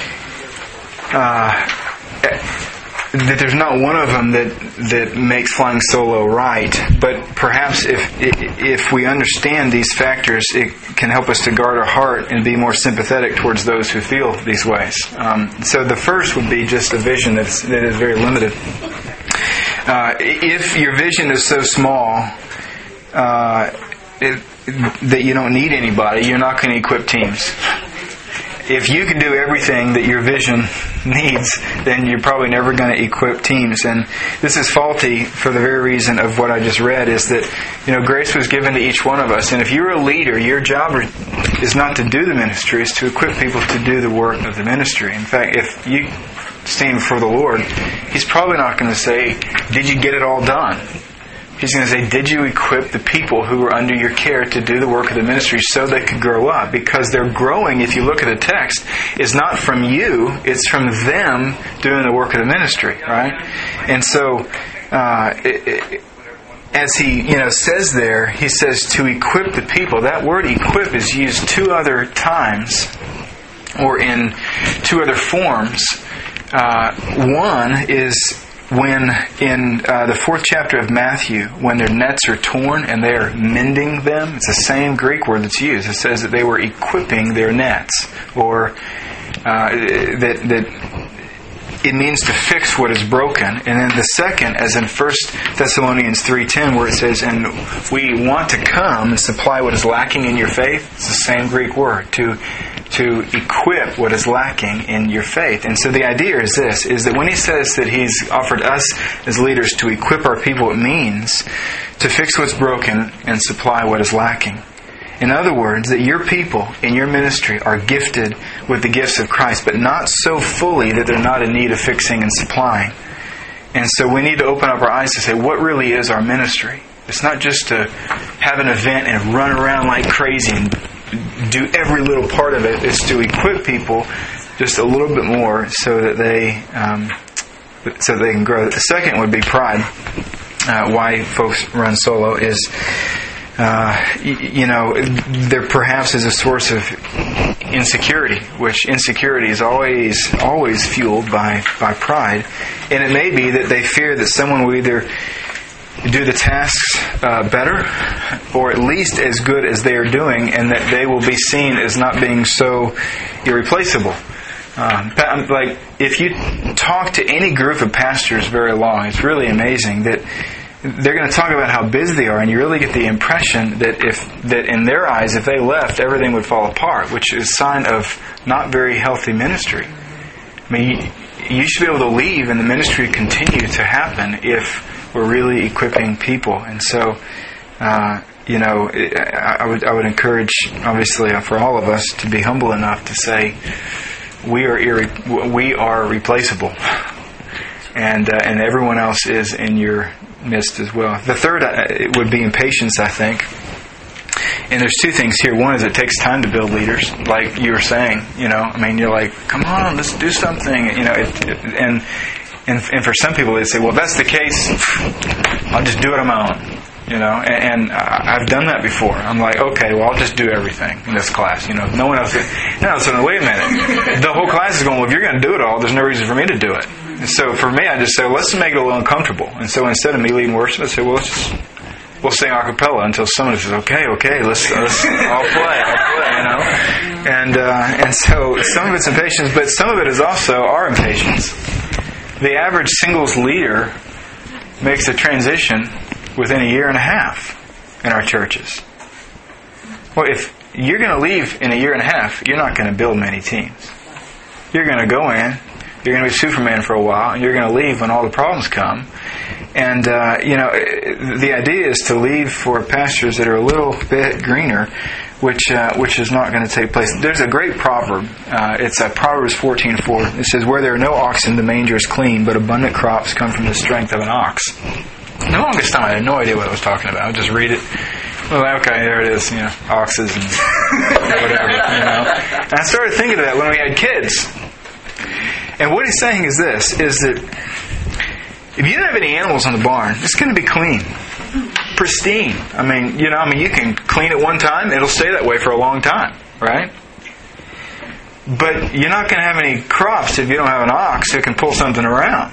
[SPEAKER 1] uh, that there's not one of them that that makes flying solo right. But perhaps if if we understand these factors, it can help us to guard our heart and be more sympathetic towards those who feel these ways. Um, so the first would be just a vision that's, that is very limited. Uh, if your vision is so small, uh, it, that you don't need anybody, you're not going to equip teams. If you can do everything that your vision needs, then you're probably never going to equip teams. And this is faulty for the very reason of what I just read, is that, you know, grace was given to each one of us. And if you're a leader, your job is not to do the ministry, it's to equip people to do the work of the ministry. In fact, if you stand before the Lord, He's probably not going to say, did you get it all done? He's going to say, did you equip the people who were under your care to do the work of the ministry so they could grow up? Because their growing, if you look at the text, is not from you, it's from them doing the work of the ministry, right? And so, uh, it, it, as he, you know, says there, he says to equip the people. That word equip is used two other times, or in two other forms. Uh, one is when in uh, the fourth chapter of Matthew, when their nets are torn and they are mending them. It's the same Greek word that's used. It says that they were equipping their nets, or uh, that that it means to fix what is broken. And then the second, as in First Thessalonians three ten, where it says, and we want to come and supply what is lacking in your faith. It's the same Greek word, to to equip what is lacking in your faith. And so the idea is this, is that when he says that he's offered us as leaders to equip our people, it means to fix what's broken and supply what is lacking. In other words, that your people in your ministry are gifted with the gifts of Christ, but not so fully that they're not in need of fixing and supplying. And so we need to open up our eyes to say, what really is our ministry? It's not just to have an event and run around like crazy and do every little part of it. It's to equip people just a little bit more so that they um, so that they can grow. The second would be pride. Uh, why folks run solo is, uh, you, you know, there perhaps is a source of insecurity, which insecurity is always always fueled by by pride, and it may be that they fear that someone will either do the tasks uh, better, or at least as good as they are doing, and that they will be seen as not being so irreplaceable. Um, like, if you talk to any group of pastors very long, it's really amazing that they're going to talk about how busy they are, and you really get the impression that if that in their eyes, if they left, everything would fall apart, which is a sign of not very healthy ministry. I mean, you should be able to leave and the ministry continue to happen if we're really equipping people. And so, uh, you know, I, I would I would encourage, obviously, for all of us to be humble enough to say we are irre- we are replaceable, and uh, and everyone else is in your midst as well. The third uh, it would be impatience, I think. And there's two things here. One is it takes time to build leaders, like you were saying. You know, I mean, you're like, come on, let's do something. You know, it, it, and and and for some people, they say, well, if that's the case, I'll just do it on my own. You know, and, and I've done that before. I'm like, okay, well, I'll just do everything in this class. You know, no one else. No, so wait a minute. The whole class is going, well, if you're going to do it all, there's no reason for me to do it. And so for me, I just say, well, let's make it a little uncomfortable. And so instead of me leading worship, I say, well, let's just. We'll sing a cappella until someone says, "Okay, okay, let's, let's I'll play, I'll play," you know. And uh, and so some of it's impatience, but some of it is also our impatience. The average singles leader makes a transition within a year and a half in our churches. Well, if you're going to leave in a year and a half, you're not going to build many teams. You're going to go in, you're going to be Superman for a while, and you're going to leave when all the problems come. And, uh, you know, the idea is to leave for pastures that are a little bit greener, which uh, which is not going to take place. There's a great proverb. Uh, it's uh, Proverbs fourteen four. It says, "Where there are no oxen, the manger is clean, but abundant crops come from the strength of an ox." The longest time, I had no idea what I was talking about. I would just read it. Well, okay, there it is, you know, oxes and whatever, you know. And I started thinking of that when we had kids. And what he's saying is this, is that if you don't have any animals in the barn, it's going to be clean, pristine. I mean, you know, I mean, you can clean it one time, it'll stay that way for a long time, right? But you're not going to have any crops if you don't have an ox who can pull something around.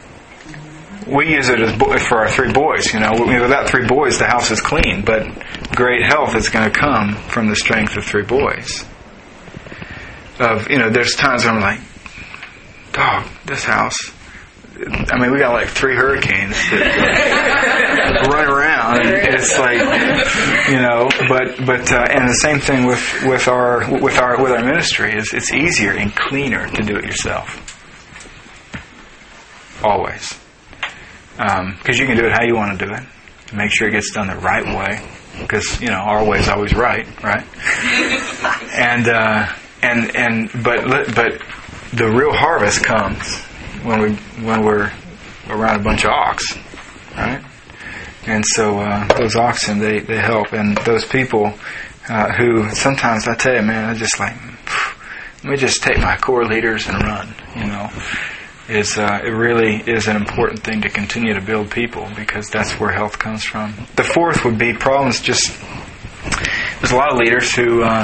[SPEAKER 1] We use it as bo- for our three boys. You know, without three boys, the house is clean, but great health is going to come from the strength of three boys. Of you know, there's times where I'm like, dog, this house. I mean, we got like three hurricanes that run around, and it's like, you know. But but uh, and the same thing with, with our with our with our ministry is it's easier and cleaner to do it yourself. Always, because um, you can do it how you want to do it. Make sure it gets done the right way, because you know our way is always right, right? And uh, and and but but the real harvest comes when we when we're around a bunch of ox, right? And so uh, those oxen they, they help, and those people uh, who sometimes I tell you, man, I just like let me just take my core leaders and run, you know. Is uh, it really is an important thing to continue to build people, because that's where health comes from. The fourth would be problems. Just there's a lot of leaders who. Uh,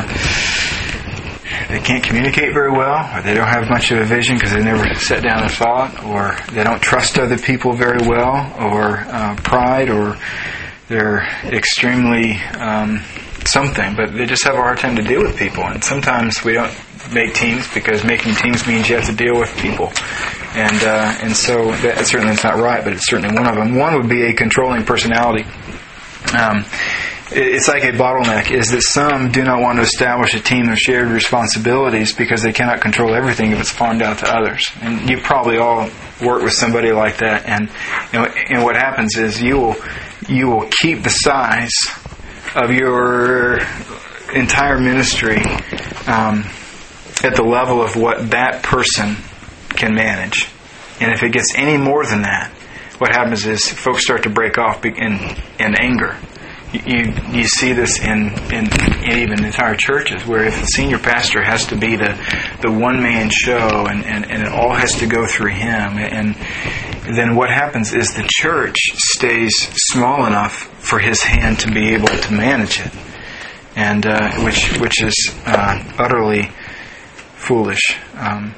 [SPEAKER 1] They can't communicate very well, or they don't have much of a vision because they never sat down and thought, or they don't trust other people very well, or uh, pride, or they're extremely um, something, but they just have a hard time to deal with people. And sometimes we don't make teams because making teams means you have to deal with people. And uh, and so that certainly is not right, but it's certainly one of them. One would be a controlling personality. Um, It's like a bottleneck, is that some do not want to establish a team of shared responsibilities because they cannot control everything if it's farmed out to others. And you probably all work with somebody like that. And and, and what happens is you will you will keep the size of your entire ministry um, at the level of what that person can manage. And if it gets any more than that, what happens is folks start to break off in in anger. You you see this in, in, in even entire churches, where if the senior pastor has to be the, the one-man show and, and, and it all has to go through him, and then what happens is the church stays small enough for his hand to be able to manage it, and uh, which which is uh, utterly foolish um,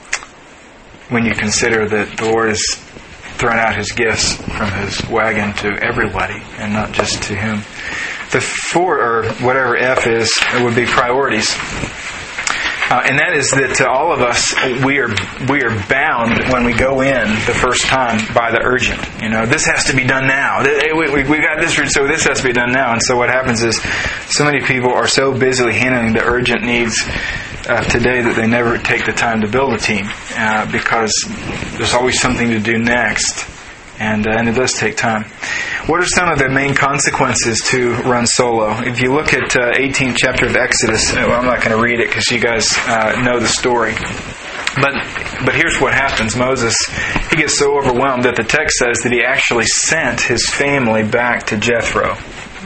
[SPEAKER 1] when you consider that the Lord is thrown out His gifts from His wagon to everybody and not just to Him. The four, or whatever F is, it would be priorities. Uh, and that is that uh, all of us, we are we are bound when we go in the first time by the urgent. You know, this has to be done now. We, we, we got this, so this has to be done now. And so what happens is so many people are so busily handling the urgent needs uh, today that they never take the time to build a team uh, because there's always something to do next, and uh, and it does take time. What are some of the main consequences to run solo? If you look at uh, eighteenth chapter of Exodus, well, I'm not going to read it because you guys uh, know the story. But but here's what happens. Moses, he gets so overwhelmed that the text says that he actually sent his family back to Jethro.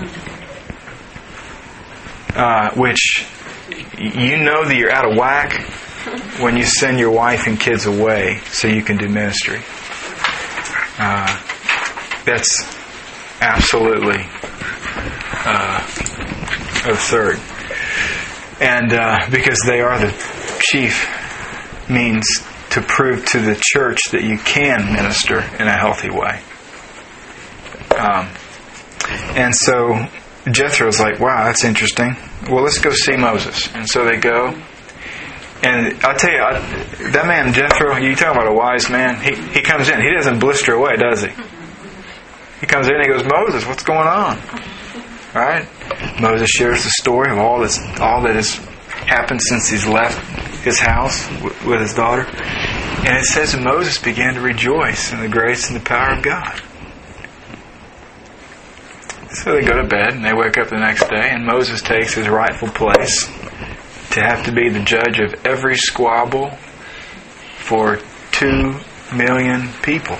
[SPEAKER 1] Uh, which, you know that you're out of whack when you send your wife and kids away so you can do ministry. Uh, that's absolutely uh, absurd. And uh, because they are the chief means to prove to the church that you can minister in a healthy way. Um, and so Jethro's like, wow, that's interesting. Well, let's go see Moses. And so they go. And I'll tell you, I, that man Jethro, you talk about a wise man, he, he comes in. He doesn't blister away, does he? He comes in and he goes, Moses, what's going on? All right? Moses shares the story of all, this, all that has happened since he's left his house with his daughter. And it says that Moses began to rejoice in the grace and the power of God. So they go to bed and they wake up the next day, and Moses takes his rightful place to have to be the judge of every squabble for two million people.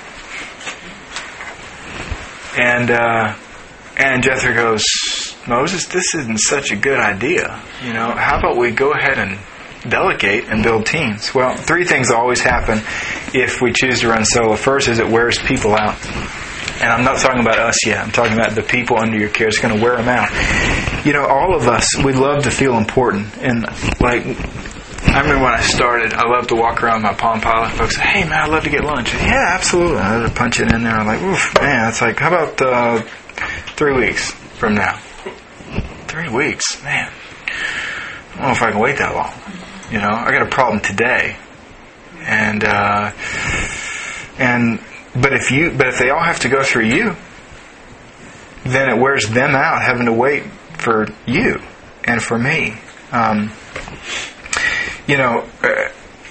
[SPEAKER 1] And uh, and Jethro goes, Moses, this isn't such a good idea. You know, how about we go ahead and delegate and build teams? Well, three things always happen if we choose to run solo. First is it wears people out. And I'm not talking about us yet. I'm talking about the people under your care. It's going to wear them out. You know, all of us, we love to feel important. And, like, I remember when I started, I loved to walk around my Palm Pilot. Folks say, hey, man, I'd love to get lunch. Yeah, absolutely. I would punch it in there. I'm like, oof, man. It's like, how about uh, three weeks from now? Three weeks? Man. I don't know if I can wait that long. You know, I got a problem today. And, uh, and... But if you, but if they all have to go through you, then it wears them out having to wait for you and for me. Um, you know, uh,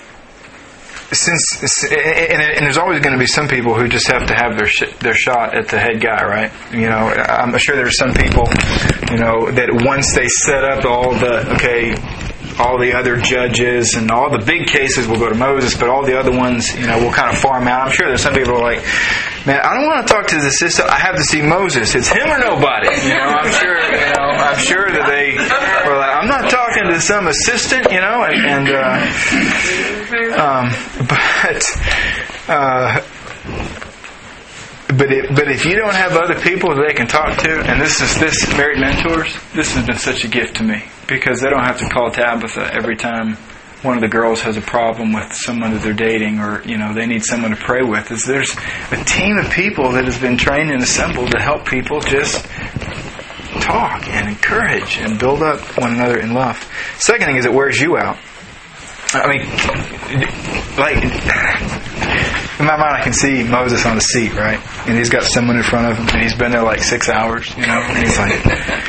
[SPEAKER 1] since and, and there's always going to be some people who just have to have their sh- their shot at the head guy, right? You know, I'm sure there's some people, you know, that once they set up all the okay. all the other judges and all the big cases will go to Moses, but all the other ones, you know, will kind of farm out. I'm sure there's some people who are like, man, I don't want to talk to the system. I have to see Moses. It's him or nobody. You know, I'm sure, you know, I'm sure that they were like, I'm not talking to some assistant, you know, and, and uh, um, but, uh, But it, but if you don't have other people that they can talk to, and this is this Married Mentors, this has been such a gift to me because they don't have to call Tabitha every time one of the girls has a problem with someone that they're dating, or you know they need someone to pray with. Is there's a team of people that has been trained and assembled to help people just talk and encourage and build up one another in love. Second thing is it wears you out. I mean, like, in my mind I can see Moses on the seat, right? And he's got someone in front of him, and he's been there like six hours, you know? And he's like,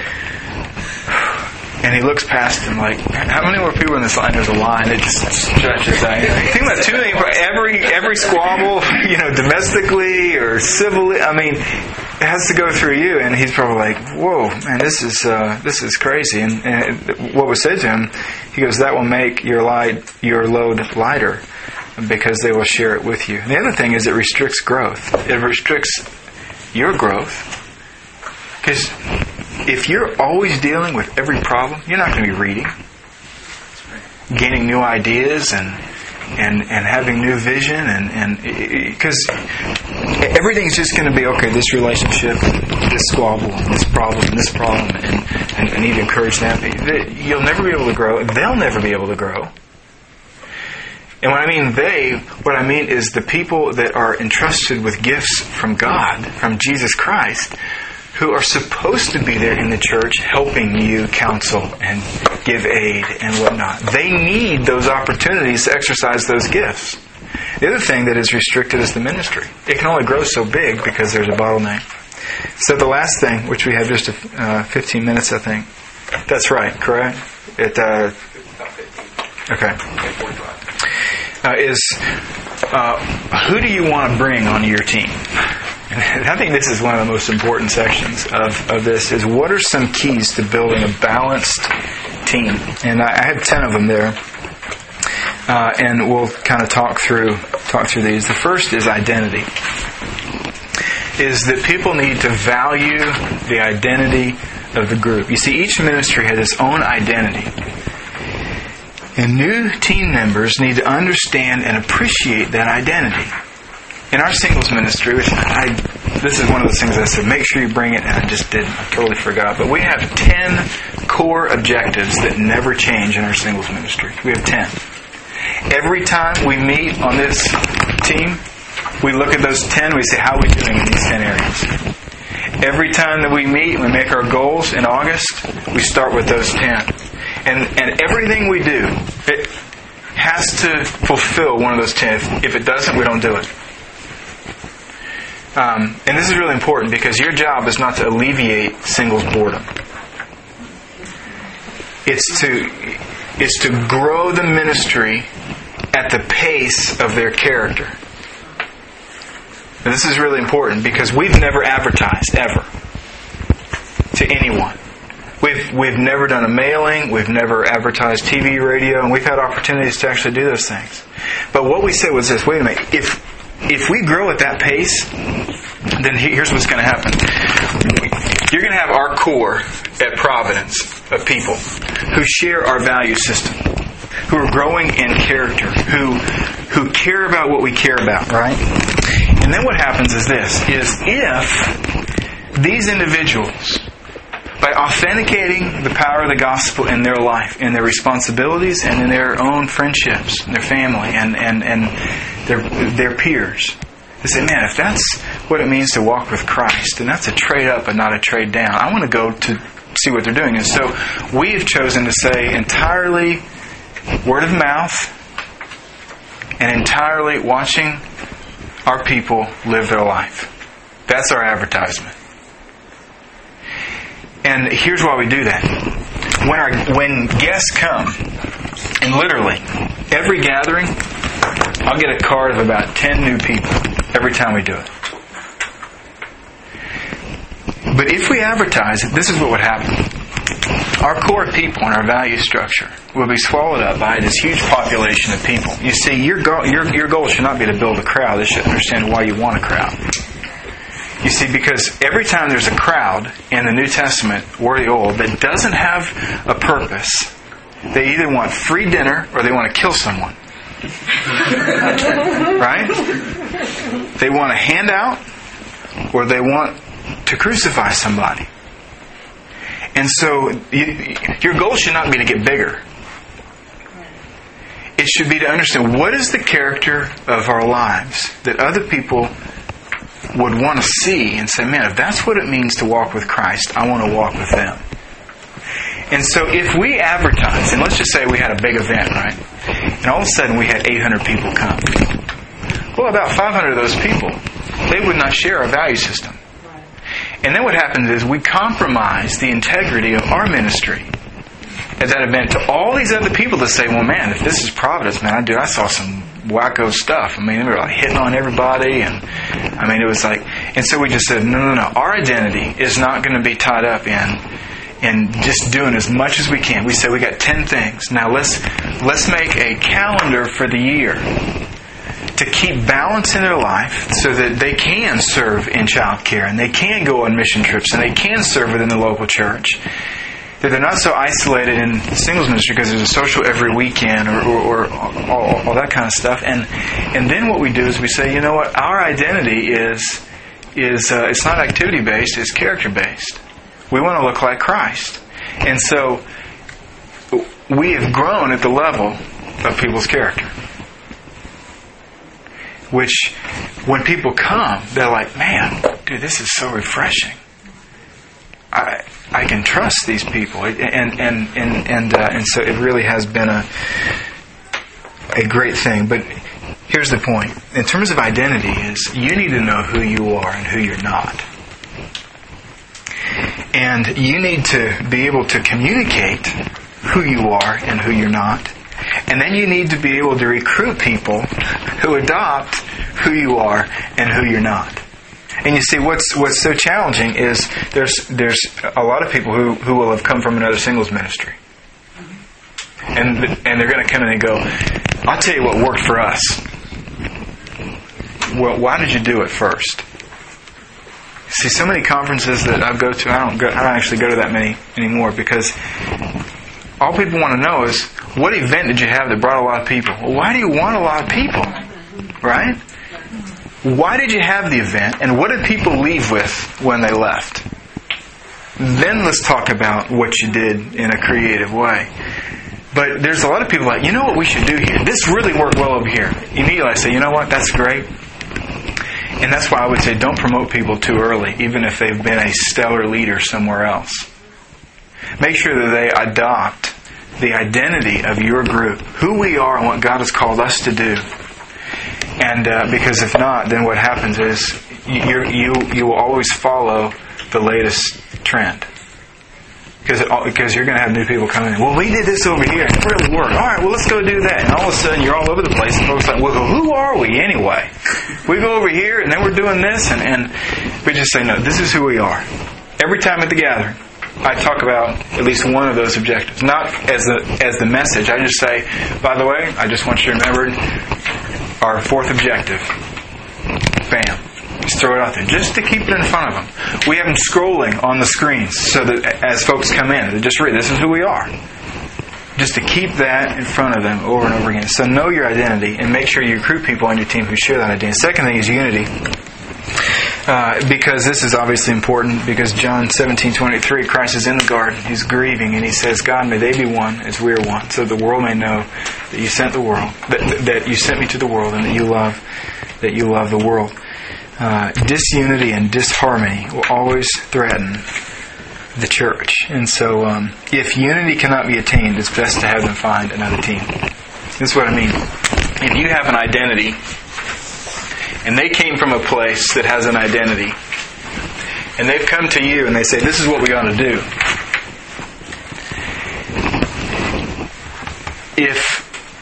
[SPEAKER 1] and he looks past him like, how many more people in this line? There's a line, it just stretches out. Think about two million, every, every squabble, you know, domestically or civilly, I mean, it has to go through you, and he's probably like, whoa, man, this is uh, this is crazy. And, and what was said to him, he goes, that will make your light, your load lighter because they will share it with you. And the other thing is it restricts growth. It restricts your growth because if you're always dealing with every problem, you're not going to be reading, gaining new ideas and and and having new vision, and and because everything's just going to be okay. This relationship, this squabble, this problem, this problem, and, and I need to encourage them. You'll never be able to grow. They'll never be able to grow. And when I mean they, what I mean is the people that are entrusted with gifts from God, from Jesus Christ, who are supposed to be there in the church helping you counsel and give aid and whatnot. They need those opportunities to exercise those gifts. The other thing that is restricted is the ministry. It can only grow so big because there's a bottleneck. So the last thing, which we have just a, uh, fifteen minutes, I think. That's right, correct? It, uh, Okay. Uh, is uh, who do you want to bring onto your team? And I think this is one of the most important sections of, of this, is what are some keys to building a balanced team? And I, I have ten of them there. Uh, and we'll kind of talk through talk through these. The first is identity. Is that people need to value the identity of the group. You see, each ministry has its own identity. And new team members need to understand and appreciate that identity. In our singles ministry, which I, this is one of those things I said, make sure you bring it, and I just didn't. I totally forgot. But we have ten core objectives that never change in our singles ministry. We have ten. Every time we meet on this team, we look at those ten, we say, how are we doing in these ten areas? Every time that we meet, we make our goals in August, we start with those ten. And and everything we do, it has to fulfill one of those ten. If, if it doesn't, we don't do it. Um, and this is really important because your job is not to alleviate singles boredom. It's to it's to grow the ministry at the pace of their character. And this is really important because we've never advertised ever to anyone. We've we've never done a mailing, we've never advertised T V, radio, and we've had opportunities to actually do those things. But what we said was this, wait a minute, if if we grow at that pace, then here's what's going to happen. You're going to have our core at Providence of people who share our value system, who are growing in character, who who care about what we care about, right? And then what happens is this, is if these individuals, by authenticating the power of the gospel in their life, in their responsibilities, and in their own friendships, and their family, and, and, and their their peers, they say, man, if that's what it means to walk with Christ, then that's a trade up and not a trade down. I want to go to see what they're doing. And so we've chosen to say entirely word of mouth and entirely watching our people live their life. That's our advertisement. And here's why we do that. When our when guests come, and literally every gathering, I'll get a card of about ten new people every time we do it. But if we advertise it, this is what would happen. Our core people and our value structure will be swallowed up by this huge population of people. You see, your goal, your, your goal should not be to build a crowd. They should understand why you want a crowd. You see, because every time there's a crowd in the New Testament or the Old that doesn't have a purpose, they either want free dinner or they want to kill someone. Right? They want a handout or they want to crucify somebody. And so you, your goal should not be to get bigger. It should be to understand what is the character of our lives that other people would want to see and say, man, if that's what it means to walk with Christ, I want to walk with them. And so if we advertise, and let's just say we had a big event, right? And all of a sudden we had eight hundred people come. Well, about five hundred of those people, they would not share our value system. And then what happens is we compromise the integrity of our ministry at that event to all these other people that say, well, man, if this is Providence, man, I do. I saw some wacko stuff. I mean, they were like hitting on everybody, and I mean, it was like, and so we just said, no, no, no. Our identity is not going to be tied up in in just doing as much as we can. We said we got ten things. Now let's let's make a calendar for the year to keep balance in their life so that they can serve in child care and they can go on mission trips and they can serve within the local church. That they're not so isolated in singles ministry because there's a social every weekend or, or, or all, all that kind of stuff. And and then what we do is we say, you know what, our identity is is uh, it's not activity based, it's character based. We want to look like Christ. And so we have grown at the level of people's character. Which, when people come, they're like, man, dude, this is so refreshing. I I can trust these people. And and and and, uh, and so it really has been a a great thing. But here's the point. In terms of identity is, you need to know who you are and who you're not. And you need to be able to communicate who you are and who you're not. And then you need to be able to recruit people who adopt who you are and who you're not. And you see, what's what's so challenging is there's there's a lot of people who, who will have come from another singles ministry. And and they're going to come in and go, I'll tell you what worked for us. Well, why did you do it first? See, so many conferences that I go to, I don't go, I don't actually go to that many anymore, because all people want to know is, what event did you have that brought a lot of people? Well, why do you want a lot of people? Right? Why did you have the event, and what did people leave with when they left? Then let's talk about what you did in a creative way. But there's a lot of people like, you know what we should do here? This really worked well over here. Immediately I say, you know what? That's great. And that's why I would say don't promote people too early, even if they've been a stellar leader somewhere else. Make sure that they adopt the identity of your group, who we are and what God has called us to do. And uh, because if not, then what happens is you you you will always follow the latest trend. Because it, because you're going to have new people coming in. Well, we did this over here and it really worked. All right, well, let's go do that. And all of a sudden, you're all over the place. And folks are like, well, who are we anyway? We go over here and then we're doing this. And, and we just say, no, this is who we are. Every time at the gathering, I talk about at least one of those objectives. Not as the as the message. I just say, by the way, I just want you to remember our fourth objective. Bam. Just throw it out there. Just to keep it in front of them. We have them scrolling on the screens so that as folks come in, they just read, this is who we are. Just to keep that in front of them over and over again. So know your identity and make sure you recruit people on your team who share that identity. Second thing is unity. Uh, because this is obviously important, because John seventeen twenty-three, Christ is in the garden, He's grieving, and He says, God, may they be one as we are one, so the world may know that you sent the world, that, that you sent me to the world, and that you love, that you love the world. Uh, disunity and disharmony will always threaten the church. And so, um, if unity cannot be attained, it's best to have them find another team. This is what I mean. If you have an identity, and they came from a place that has an identity, and they've come to you and they say, this is what we ought to do. If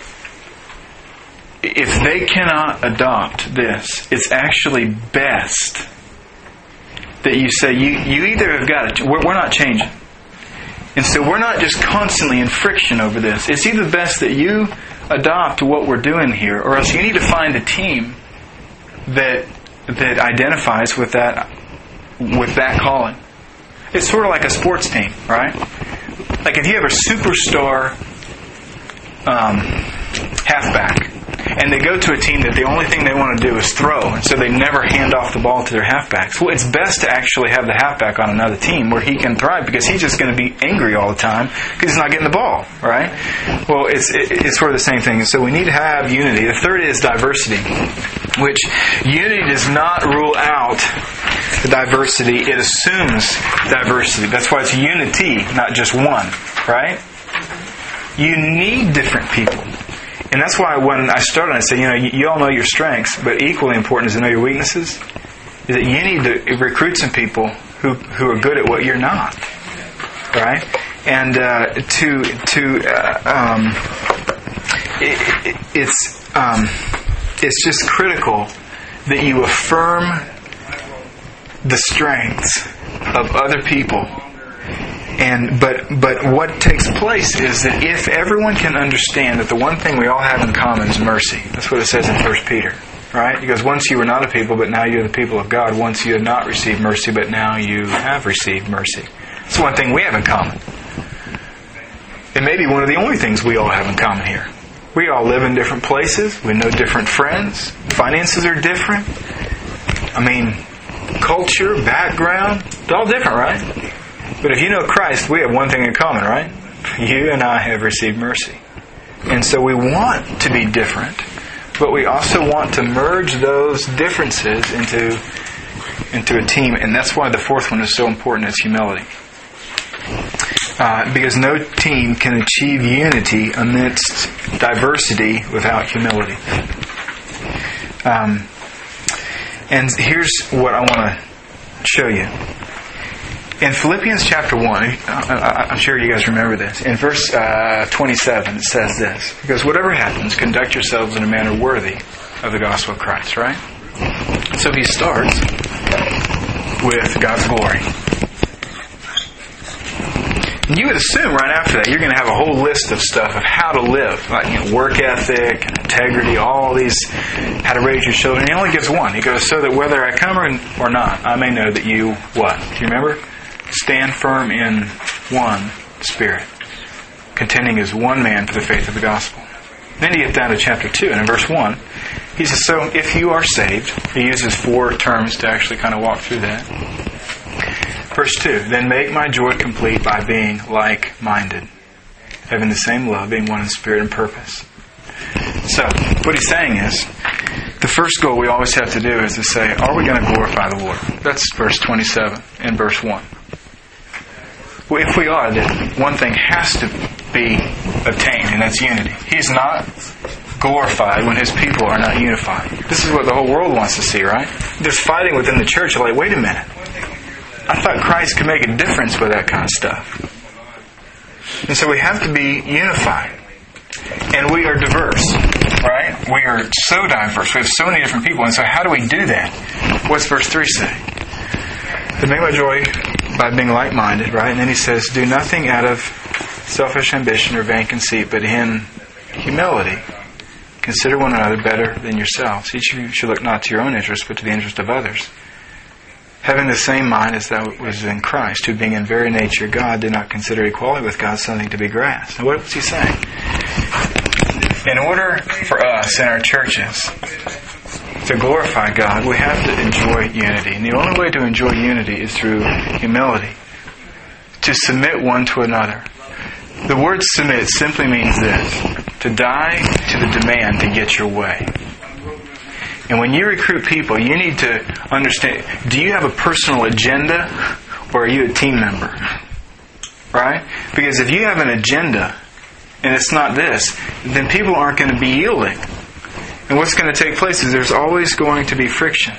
[SPEAKER 1] if they cannot adopt this, it's actually best that you say, you, you either have got to, we're, we're not changing. And so we're not just constantly in friction over this. It's either best that you adopt what we're doing here, or else you need to find a team that that identifies with that with that calling. It's sort of like a sports team, right? Like if you have a superstar um, halfback, and they go to a team that the only thing they want to do is throw, and so they never hand off the ball to their halfbacks. Well, it's best to actually have the halfback on another team where he can thrive, because he's just going to be angry all the time because he's not getting the ball, right? Well, it's it, it's sort of the same thing. So we need to have unity. The third is diversity, which unity does not rule out the diversity. It assumes diversity. That's why it's unity, not just one, right? You need different people. And that's why when I started, I said, you know, you, you all know your strengths, but equally important is to know your weaknesses. Is that you need to recruit some people who who are good at what you're not, right? And uh, to to uh, um, it, it, it's um, it's just critical that you affirm the strengths of other people. And but but what takes place is that if everyone can understand that the one thing we all have in common is mercy. That's what it says in First Peter, right? Because once you were not a people, but now you're the people of God. Once you had not received mercy, but now you have received mercy. It's one thing we have in common. It may be one of the only things we all have in common here. We all live in different places. We know different friends. Finances are different. I mean, culture, background, it's all different, right? But if you know Christ, we have one thing in common, right? You and I have received mercy. And so we want to be different, but we also want to merge those differences into, into a team. And that's why the fourth one is so important, is humility. Uh, because no team can achieve unity amidst diversity without humility. Um, and here's what I want to show you. In Philippians chapter one, I'm sure you guys remember this. In verse uh, twenty-seven, it says this. It goes, whatever happens, conduct yourselves in a manner worthy of the gospel of Christ, right? So he starts with God's glory. And you would assume right after that, you're going to have a whole list of stuff of how to live. Like, you know, work ethic, integrity, all these, how to raise your children. He only gives one. He goes, so that whether I come or not, I may know that you, what? Do you remember? Stand firm in one Spirit, contending as one man for the faith of the gospel. Then you get down to chapter two, and in verse one, he says, so if you are saved, he uses four terms to actually kind of walk through that. Verse two, then make my joy complete by being like-minded, having the same love, being one in spirit and purpose. So, what he's saying is, the first goal we always have to do is to say, are we going to glorify the Lord? That's verse twenty-seven and verse one. Well, if we are, then one thing has to be obtained, and that's unity. He's not glorified when His people are not unified. This is what the whole world wants to see, right? There's fighting within the church. You're like, wait a minute. I thought Christ could make a difference with that kind of stuff. And so we have to be unified. And we are diverse, right? We are so diverse. We have so many different people. And so how do we do that? What's verse three say? To make my joy by being like-minded, right? And then he says, do nothing out of selfish ambition or vain conceit, but in humility. Consider one another better than yourselves. Each of you should look not to your own interest, but to the interest of others. Having the same mind as that was in Christ, who being in very nature God, did not consider equality with God something to be grasped. And what was he saying? In order for us in our churches to glorify God, we have to enjoy unity. And the only way to enjoy unity is through humility. To submit one to another. The word submit simply means this. To die to the demand to get your way. And when you recruit people, you need to understand, do you have a personal agenda or are you a team member? Right? Because if you have an agenda and it's not this, then people aren't going to be yielding. And what's going to take place is there's always going to be friction.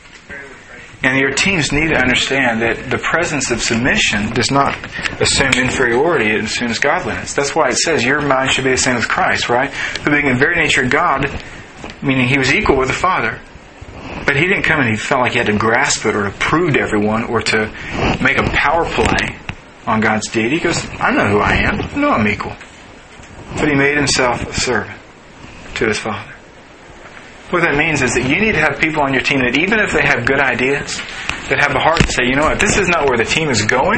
[SPEAKER 1] And your teams need to understand that the presence of submission does not assume inferiority, it assumes godliness. That's why it says your mind should be the same as Christ, right? Who being in very nature God, meaning He was equal with the Father. But He didn't come and He felt like He had to grasp it or to prove to everyone or to make a power play on God's deed. He goes, I know who I am. I know I'm equal. But He made Himself a servant to His Father. What that means is that you need to have people on your team that even if they have good ideas, that have the heart to say, you know what, this is not where the team is going,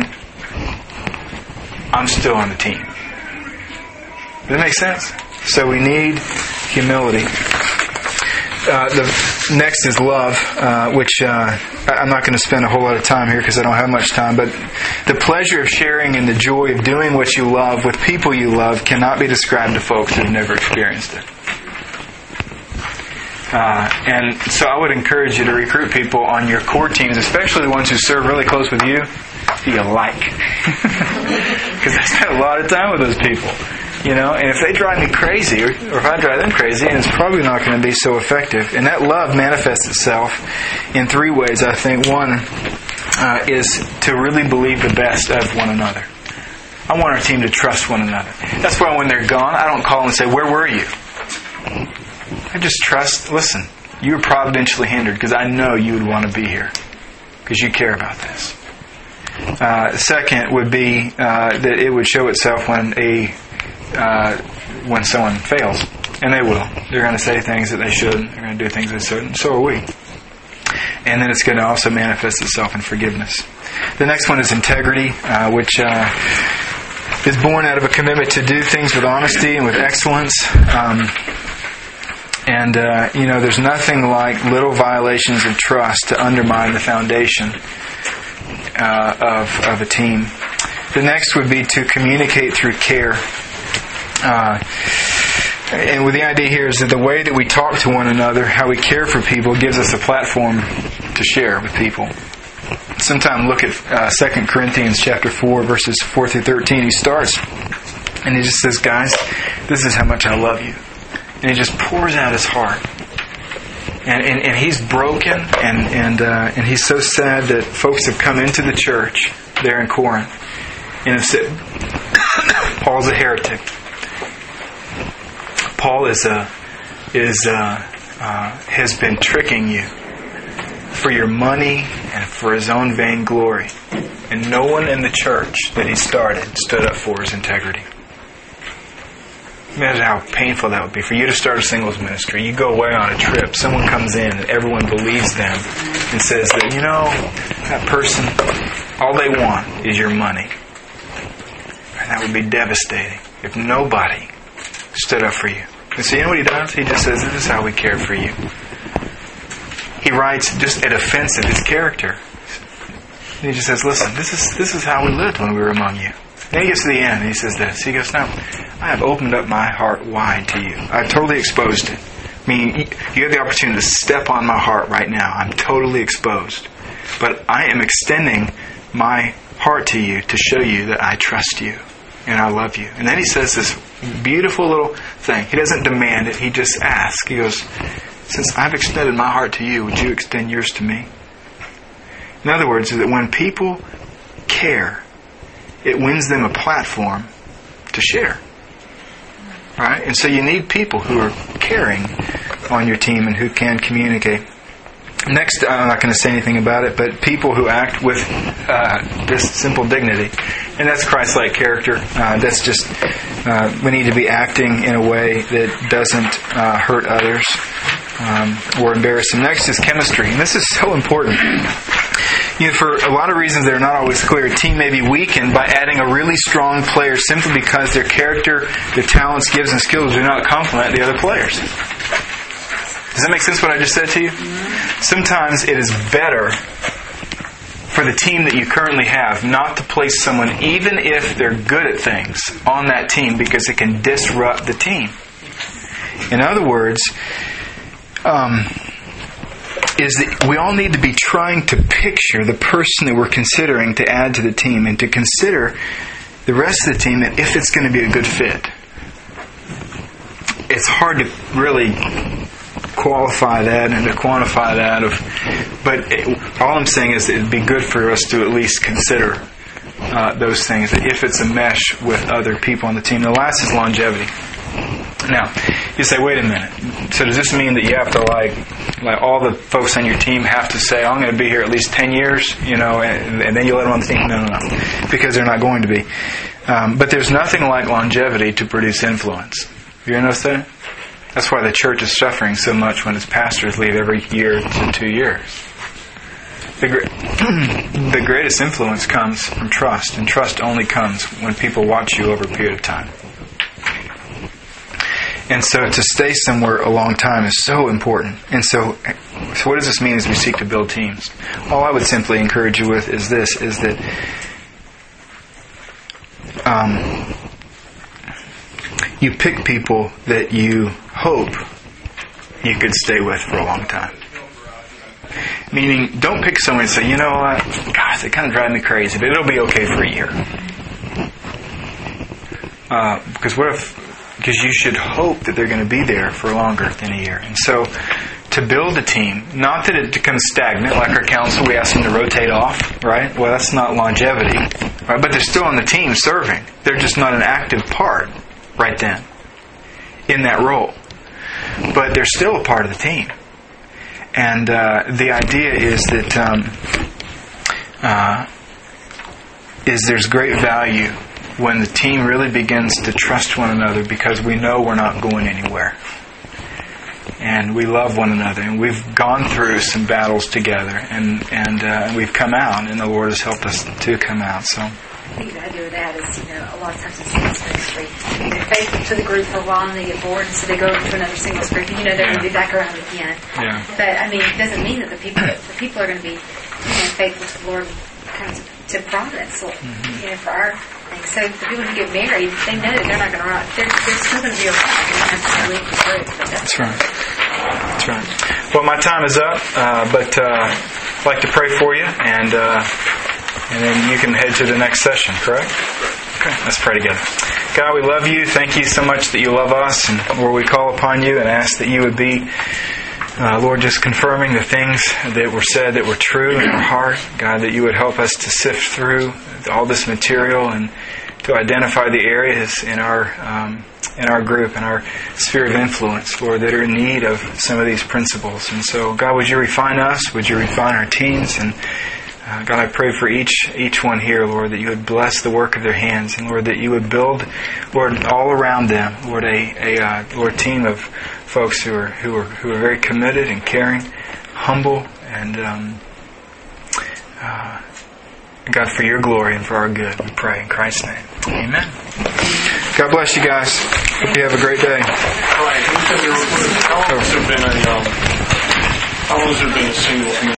[SPEAKER 1] I'm still on the team. Does that make sense? So we need humility. Uh, the next is love, uh, which uh, I'm not going to spend a whole lot of time here because I don't have much time, but the pleasure of sharing and the joy of doing what you love with people you love cannot be described to folks who have never experienced it. Uh, and so I would encourage you to recruit people on your core teams, especially the ones who serve really close with you, who you like. Because I spend a lot of time with those people. You know, and if they drive me crazy, or, or if I drive them crazy, and it's probably not going to be so effective. And that love manifests itself in three ways, I think. One uh, is to really believe the best of one another. I want our team to trust one another. That's why when they're gone, I don't call and say, where were you? I just trust, listen, you were providentially hindered because I know you would want to be here because you care about this. Uh, second would be uh, that it would show itself when a uh, when someone fails, and they will. They're going to say things that they shouldn't. They're going to do things they shouldn't. So are we. And then it's going to also manifest itself in forgiveness. The next one is integrity, uh, which uh, is born out of a commitment to do things with honesty and with excellence. Um, And, uh, you know, there's nothing like little violations of trust to undermine the foundation uh, of, of a team. The next would be to communicate through care. Uh, and with the idea here is that the way that we talk to one another, how we care for people, gives us a platform to share with people. Sometime look at uh, Second Corinthians chapter four, verses four through thirteen. He starts, and he just says, guys, this is how much I love you. And he just pours out his heart. And and, and he's broken, and and uh, and he's so sad that folks have come into the church there in Corinth and have said, Paul's a heretic. Paul is a, is a, uh, has been tricking you for your money and for his own vainglory. And no one in the church that he started stood up for his integrity. Imagine how painful that would be for you to start a singles ministry. You go away on a trip, someone comes in and everyone believes them and says that, you know, that person, all they want is your money. And that would be devastating if nobody stood up for you. And so you know what he does? He just says, this is how we care for you. He writes just a defense of his character. And he just says, listen, this is this is how we lived when we were among you. Then he gets to the end and he says this. He goes, now, I have opened up my heart wide to you. I've totally exposed it. I mean, you have the opportunity to step on my heart right now. I'm totally exposed. But I am extending my heart to you to show you that I trust you and I love you. And then he says this beautiful little thing. He doesn't demand it. He just asks. He goes, since I've extended my heart to you, would you extend yours to me? In other words, that when people care, it wins them a platform to share. Right? And so you need people who are caring on your team and who can communicate. Next, I'm not going to say anything about it, but people who act with uh, this simple dignity. And that's Christ-like character. Uh, that's just, uh, we need to be acting in a way that doesn't uh, hurt others um, or embarrass them. Next is chemistry. And this is so important. You know, for a lot of reasons that are not always clear, a team may be weakened by adding a really strong player simply because their character, their talents, gifts, and skills do not complement the other players. Does that make sense what I just said to you? Sometimes it is better for the team that you currently have not to place someone, even if they're good at things, on that team because it can disrupt the team. In other words, um... is that we all need to be trying to picture the person that we're considering to add to the team and to consider the rest of the team and if it's going to be a good fit. It's hard to really qualify that and to quantify that, of, but it, all I'm saying is that it'd be good for us to at least consider uh, those things, if it's a mesh with other people on the team. The last is longevity. Now, you say, wait a minute. So does this mean that you have to, like, like all the folks on your team have to say, I'm going to be here at least ten years, you know, and, and then you let them on the team? No, no, no. Because they're not going to be. Um, but there's nothing like longevity to produce influence. Have you ever noticed that? That's why the church is suffering so much when its pastors leave every year to two years. The, gr- the greatest influence comes from trust, and trust only comes when people watch you over a period of time. And so to stay somewhere a long time is so important. And so, so what does this mean as we seek to build teams? All I would simply encourage you with is this, is that um, you pick people that you hope you could stay with for a long time. Meaning, don't pick someone and say, you know what, gosh, they kind of drive me crazy, but it'll be okay for a year. Uh, because what if... Because you should hope that they're going to be there for longer than a year. And so, to build a team, not that it becomes stagnant, like our council, we ask them to rotate off, right? Well, that's not longevity, right? But they're still on the team serving. They're just not an active part right then in that role. But they're still a part of the team. And uh, the idea is that um, uh, is there's great value when the team really begins to trust one another because we know we're not going anywhere. And we love one another. And we've gone through some battles together. And and, uh, and we've come out. And the Lord has helped us to come out. So
[SPEAKER 2] I think the idea with that is, you know, a lot of times in singles ministry, they're faithful to the group for a while and they get bored. And so they go over to another singles group. And, you know, they're yeah. going to be back around again.
[SPEAKER 1] Yeah.
[SPEAKER 2] But, I mean, it doesn't mean that the people, the people are going to be, you know, faithful to the Lord kind of to Providence, mm-hmm. you know, for our thing. So the people who get married, they know that they're not going to run. They're, they're still going to be around. They don't have to leave the group. That's,
[SPEAKER 1] that's right. That's right. Well, my time is up, uh, but uh, I'd like to pray for you, and uh, and then you can head to the next session, correct? Okay, let's pray together. God, we love you. Thank you so much that you love us, and Lord, we call upon you and ask that you would be Uh, Lord, just confirming the things that were said that were true in our heart. God, that you would help us to sift through all this material and to identify the areas in our um, in our group and our sphere of influence, Lord, that are in need of some of these principles. And so, God, would you refine us? Would you refine our teams? And uh, God, I pray for each each one here, Lord, that you would bless the work of their hands, and Lord, that you would build, Lord, all around them, Lord, a a uh, Lord team of folks who are who are who are very committed and caring, humble, and um, uh, God, for your glory and for our good, we pray in Christ's name. Amen. God bless you guys. Hope you have a great day.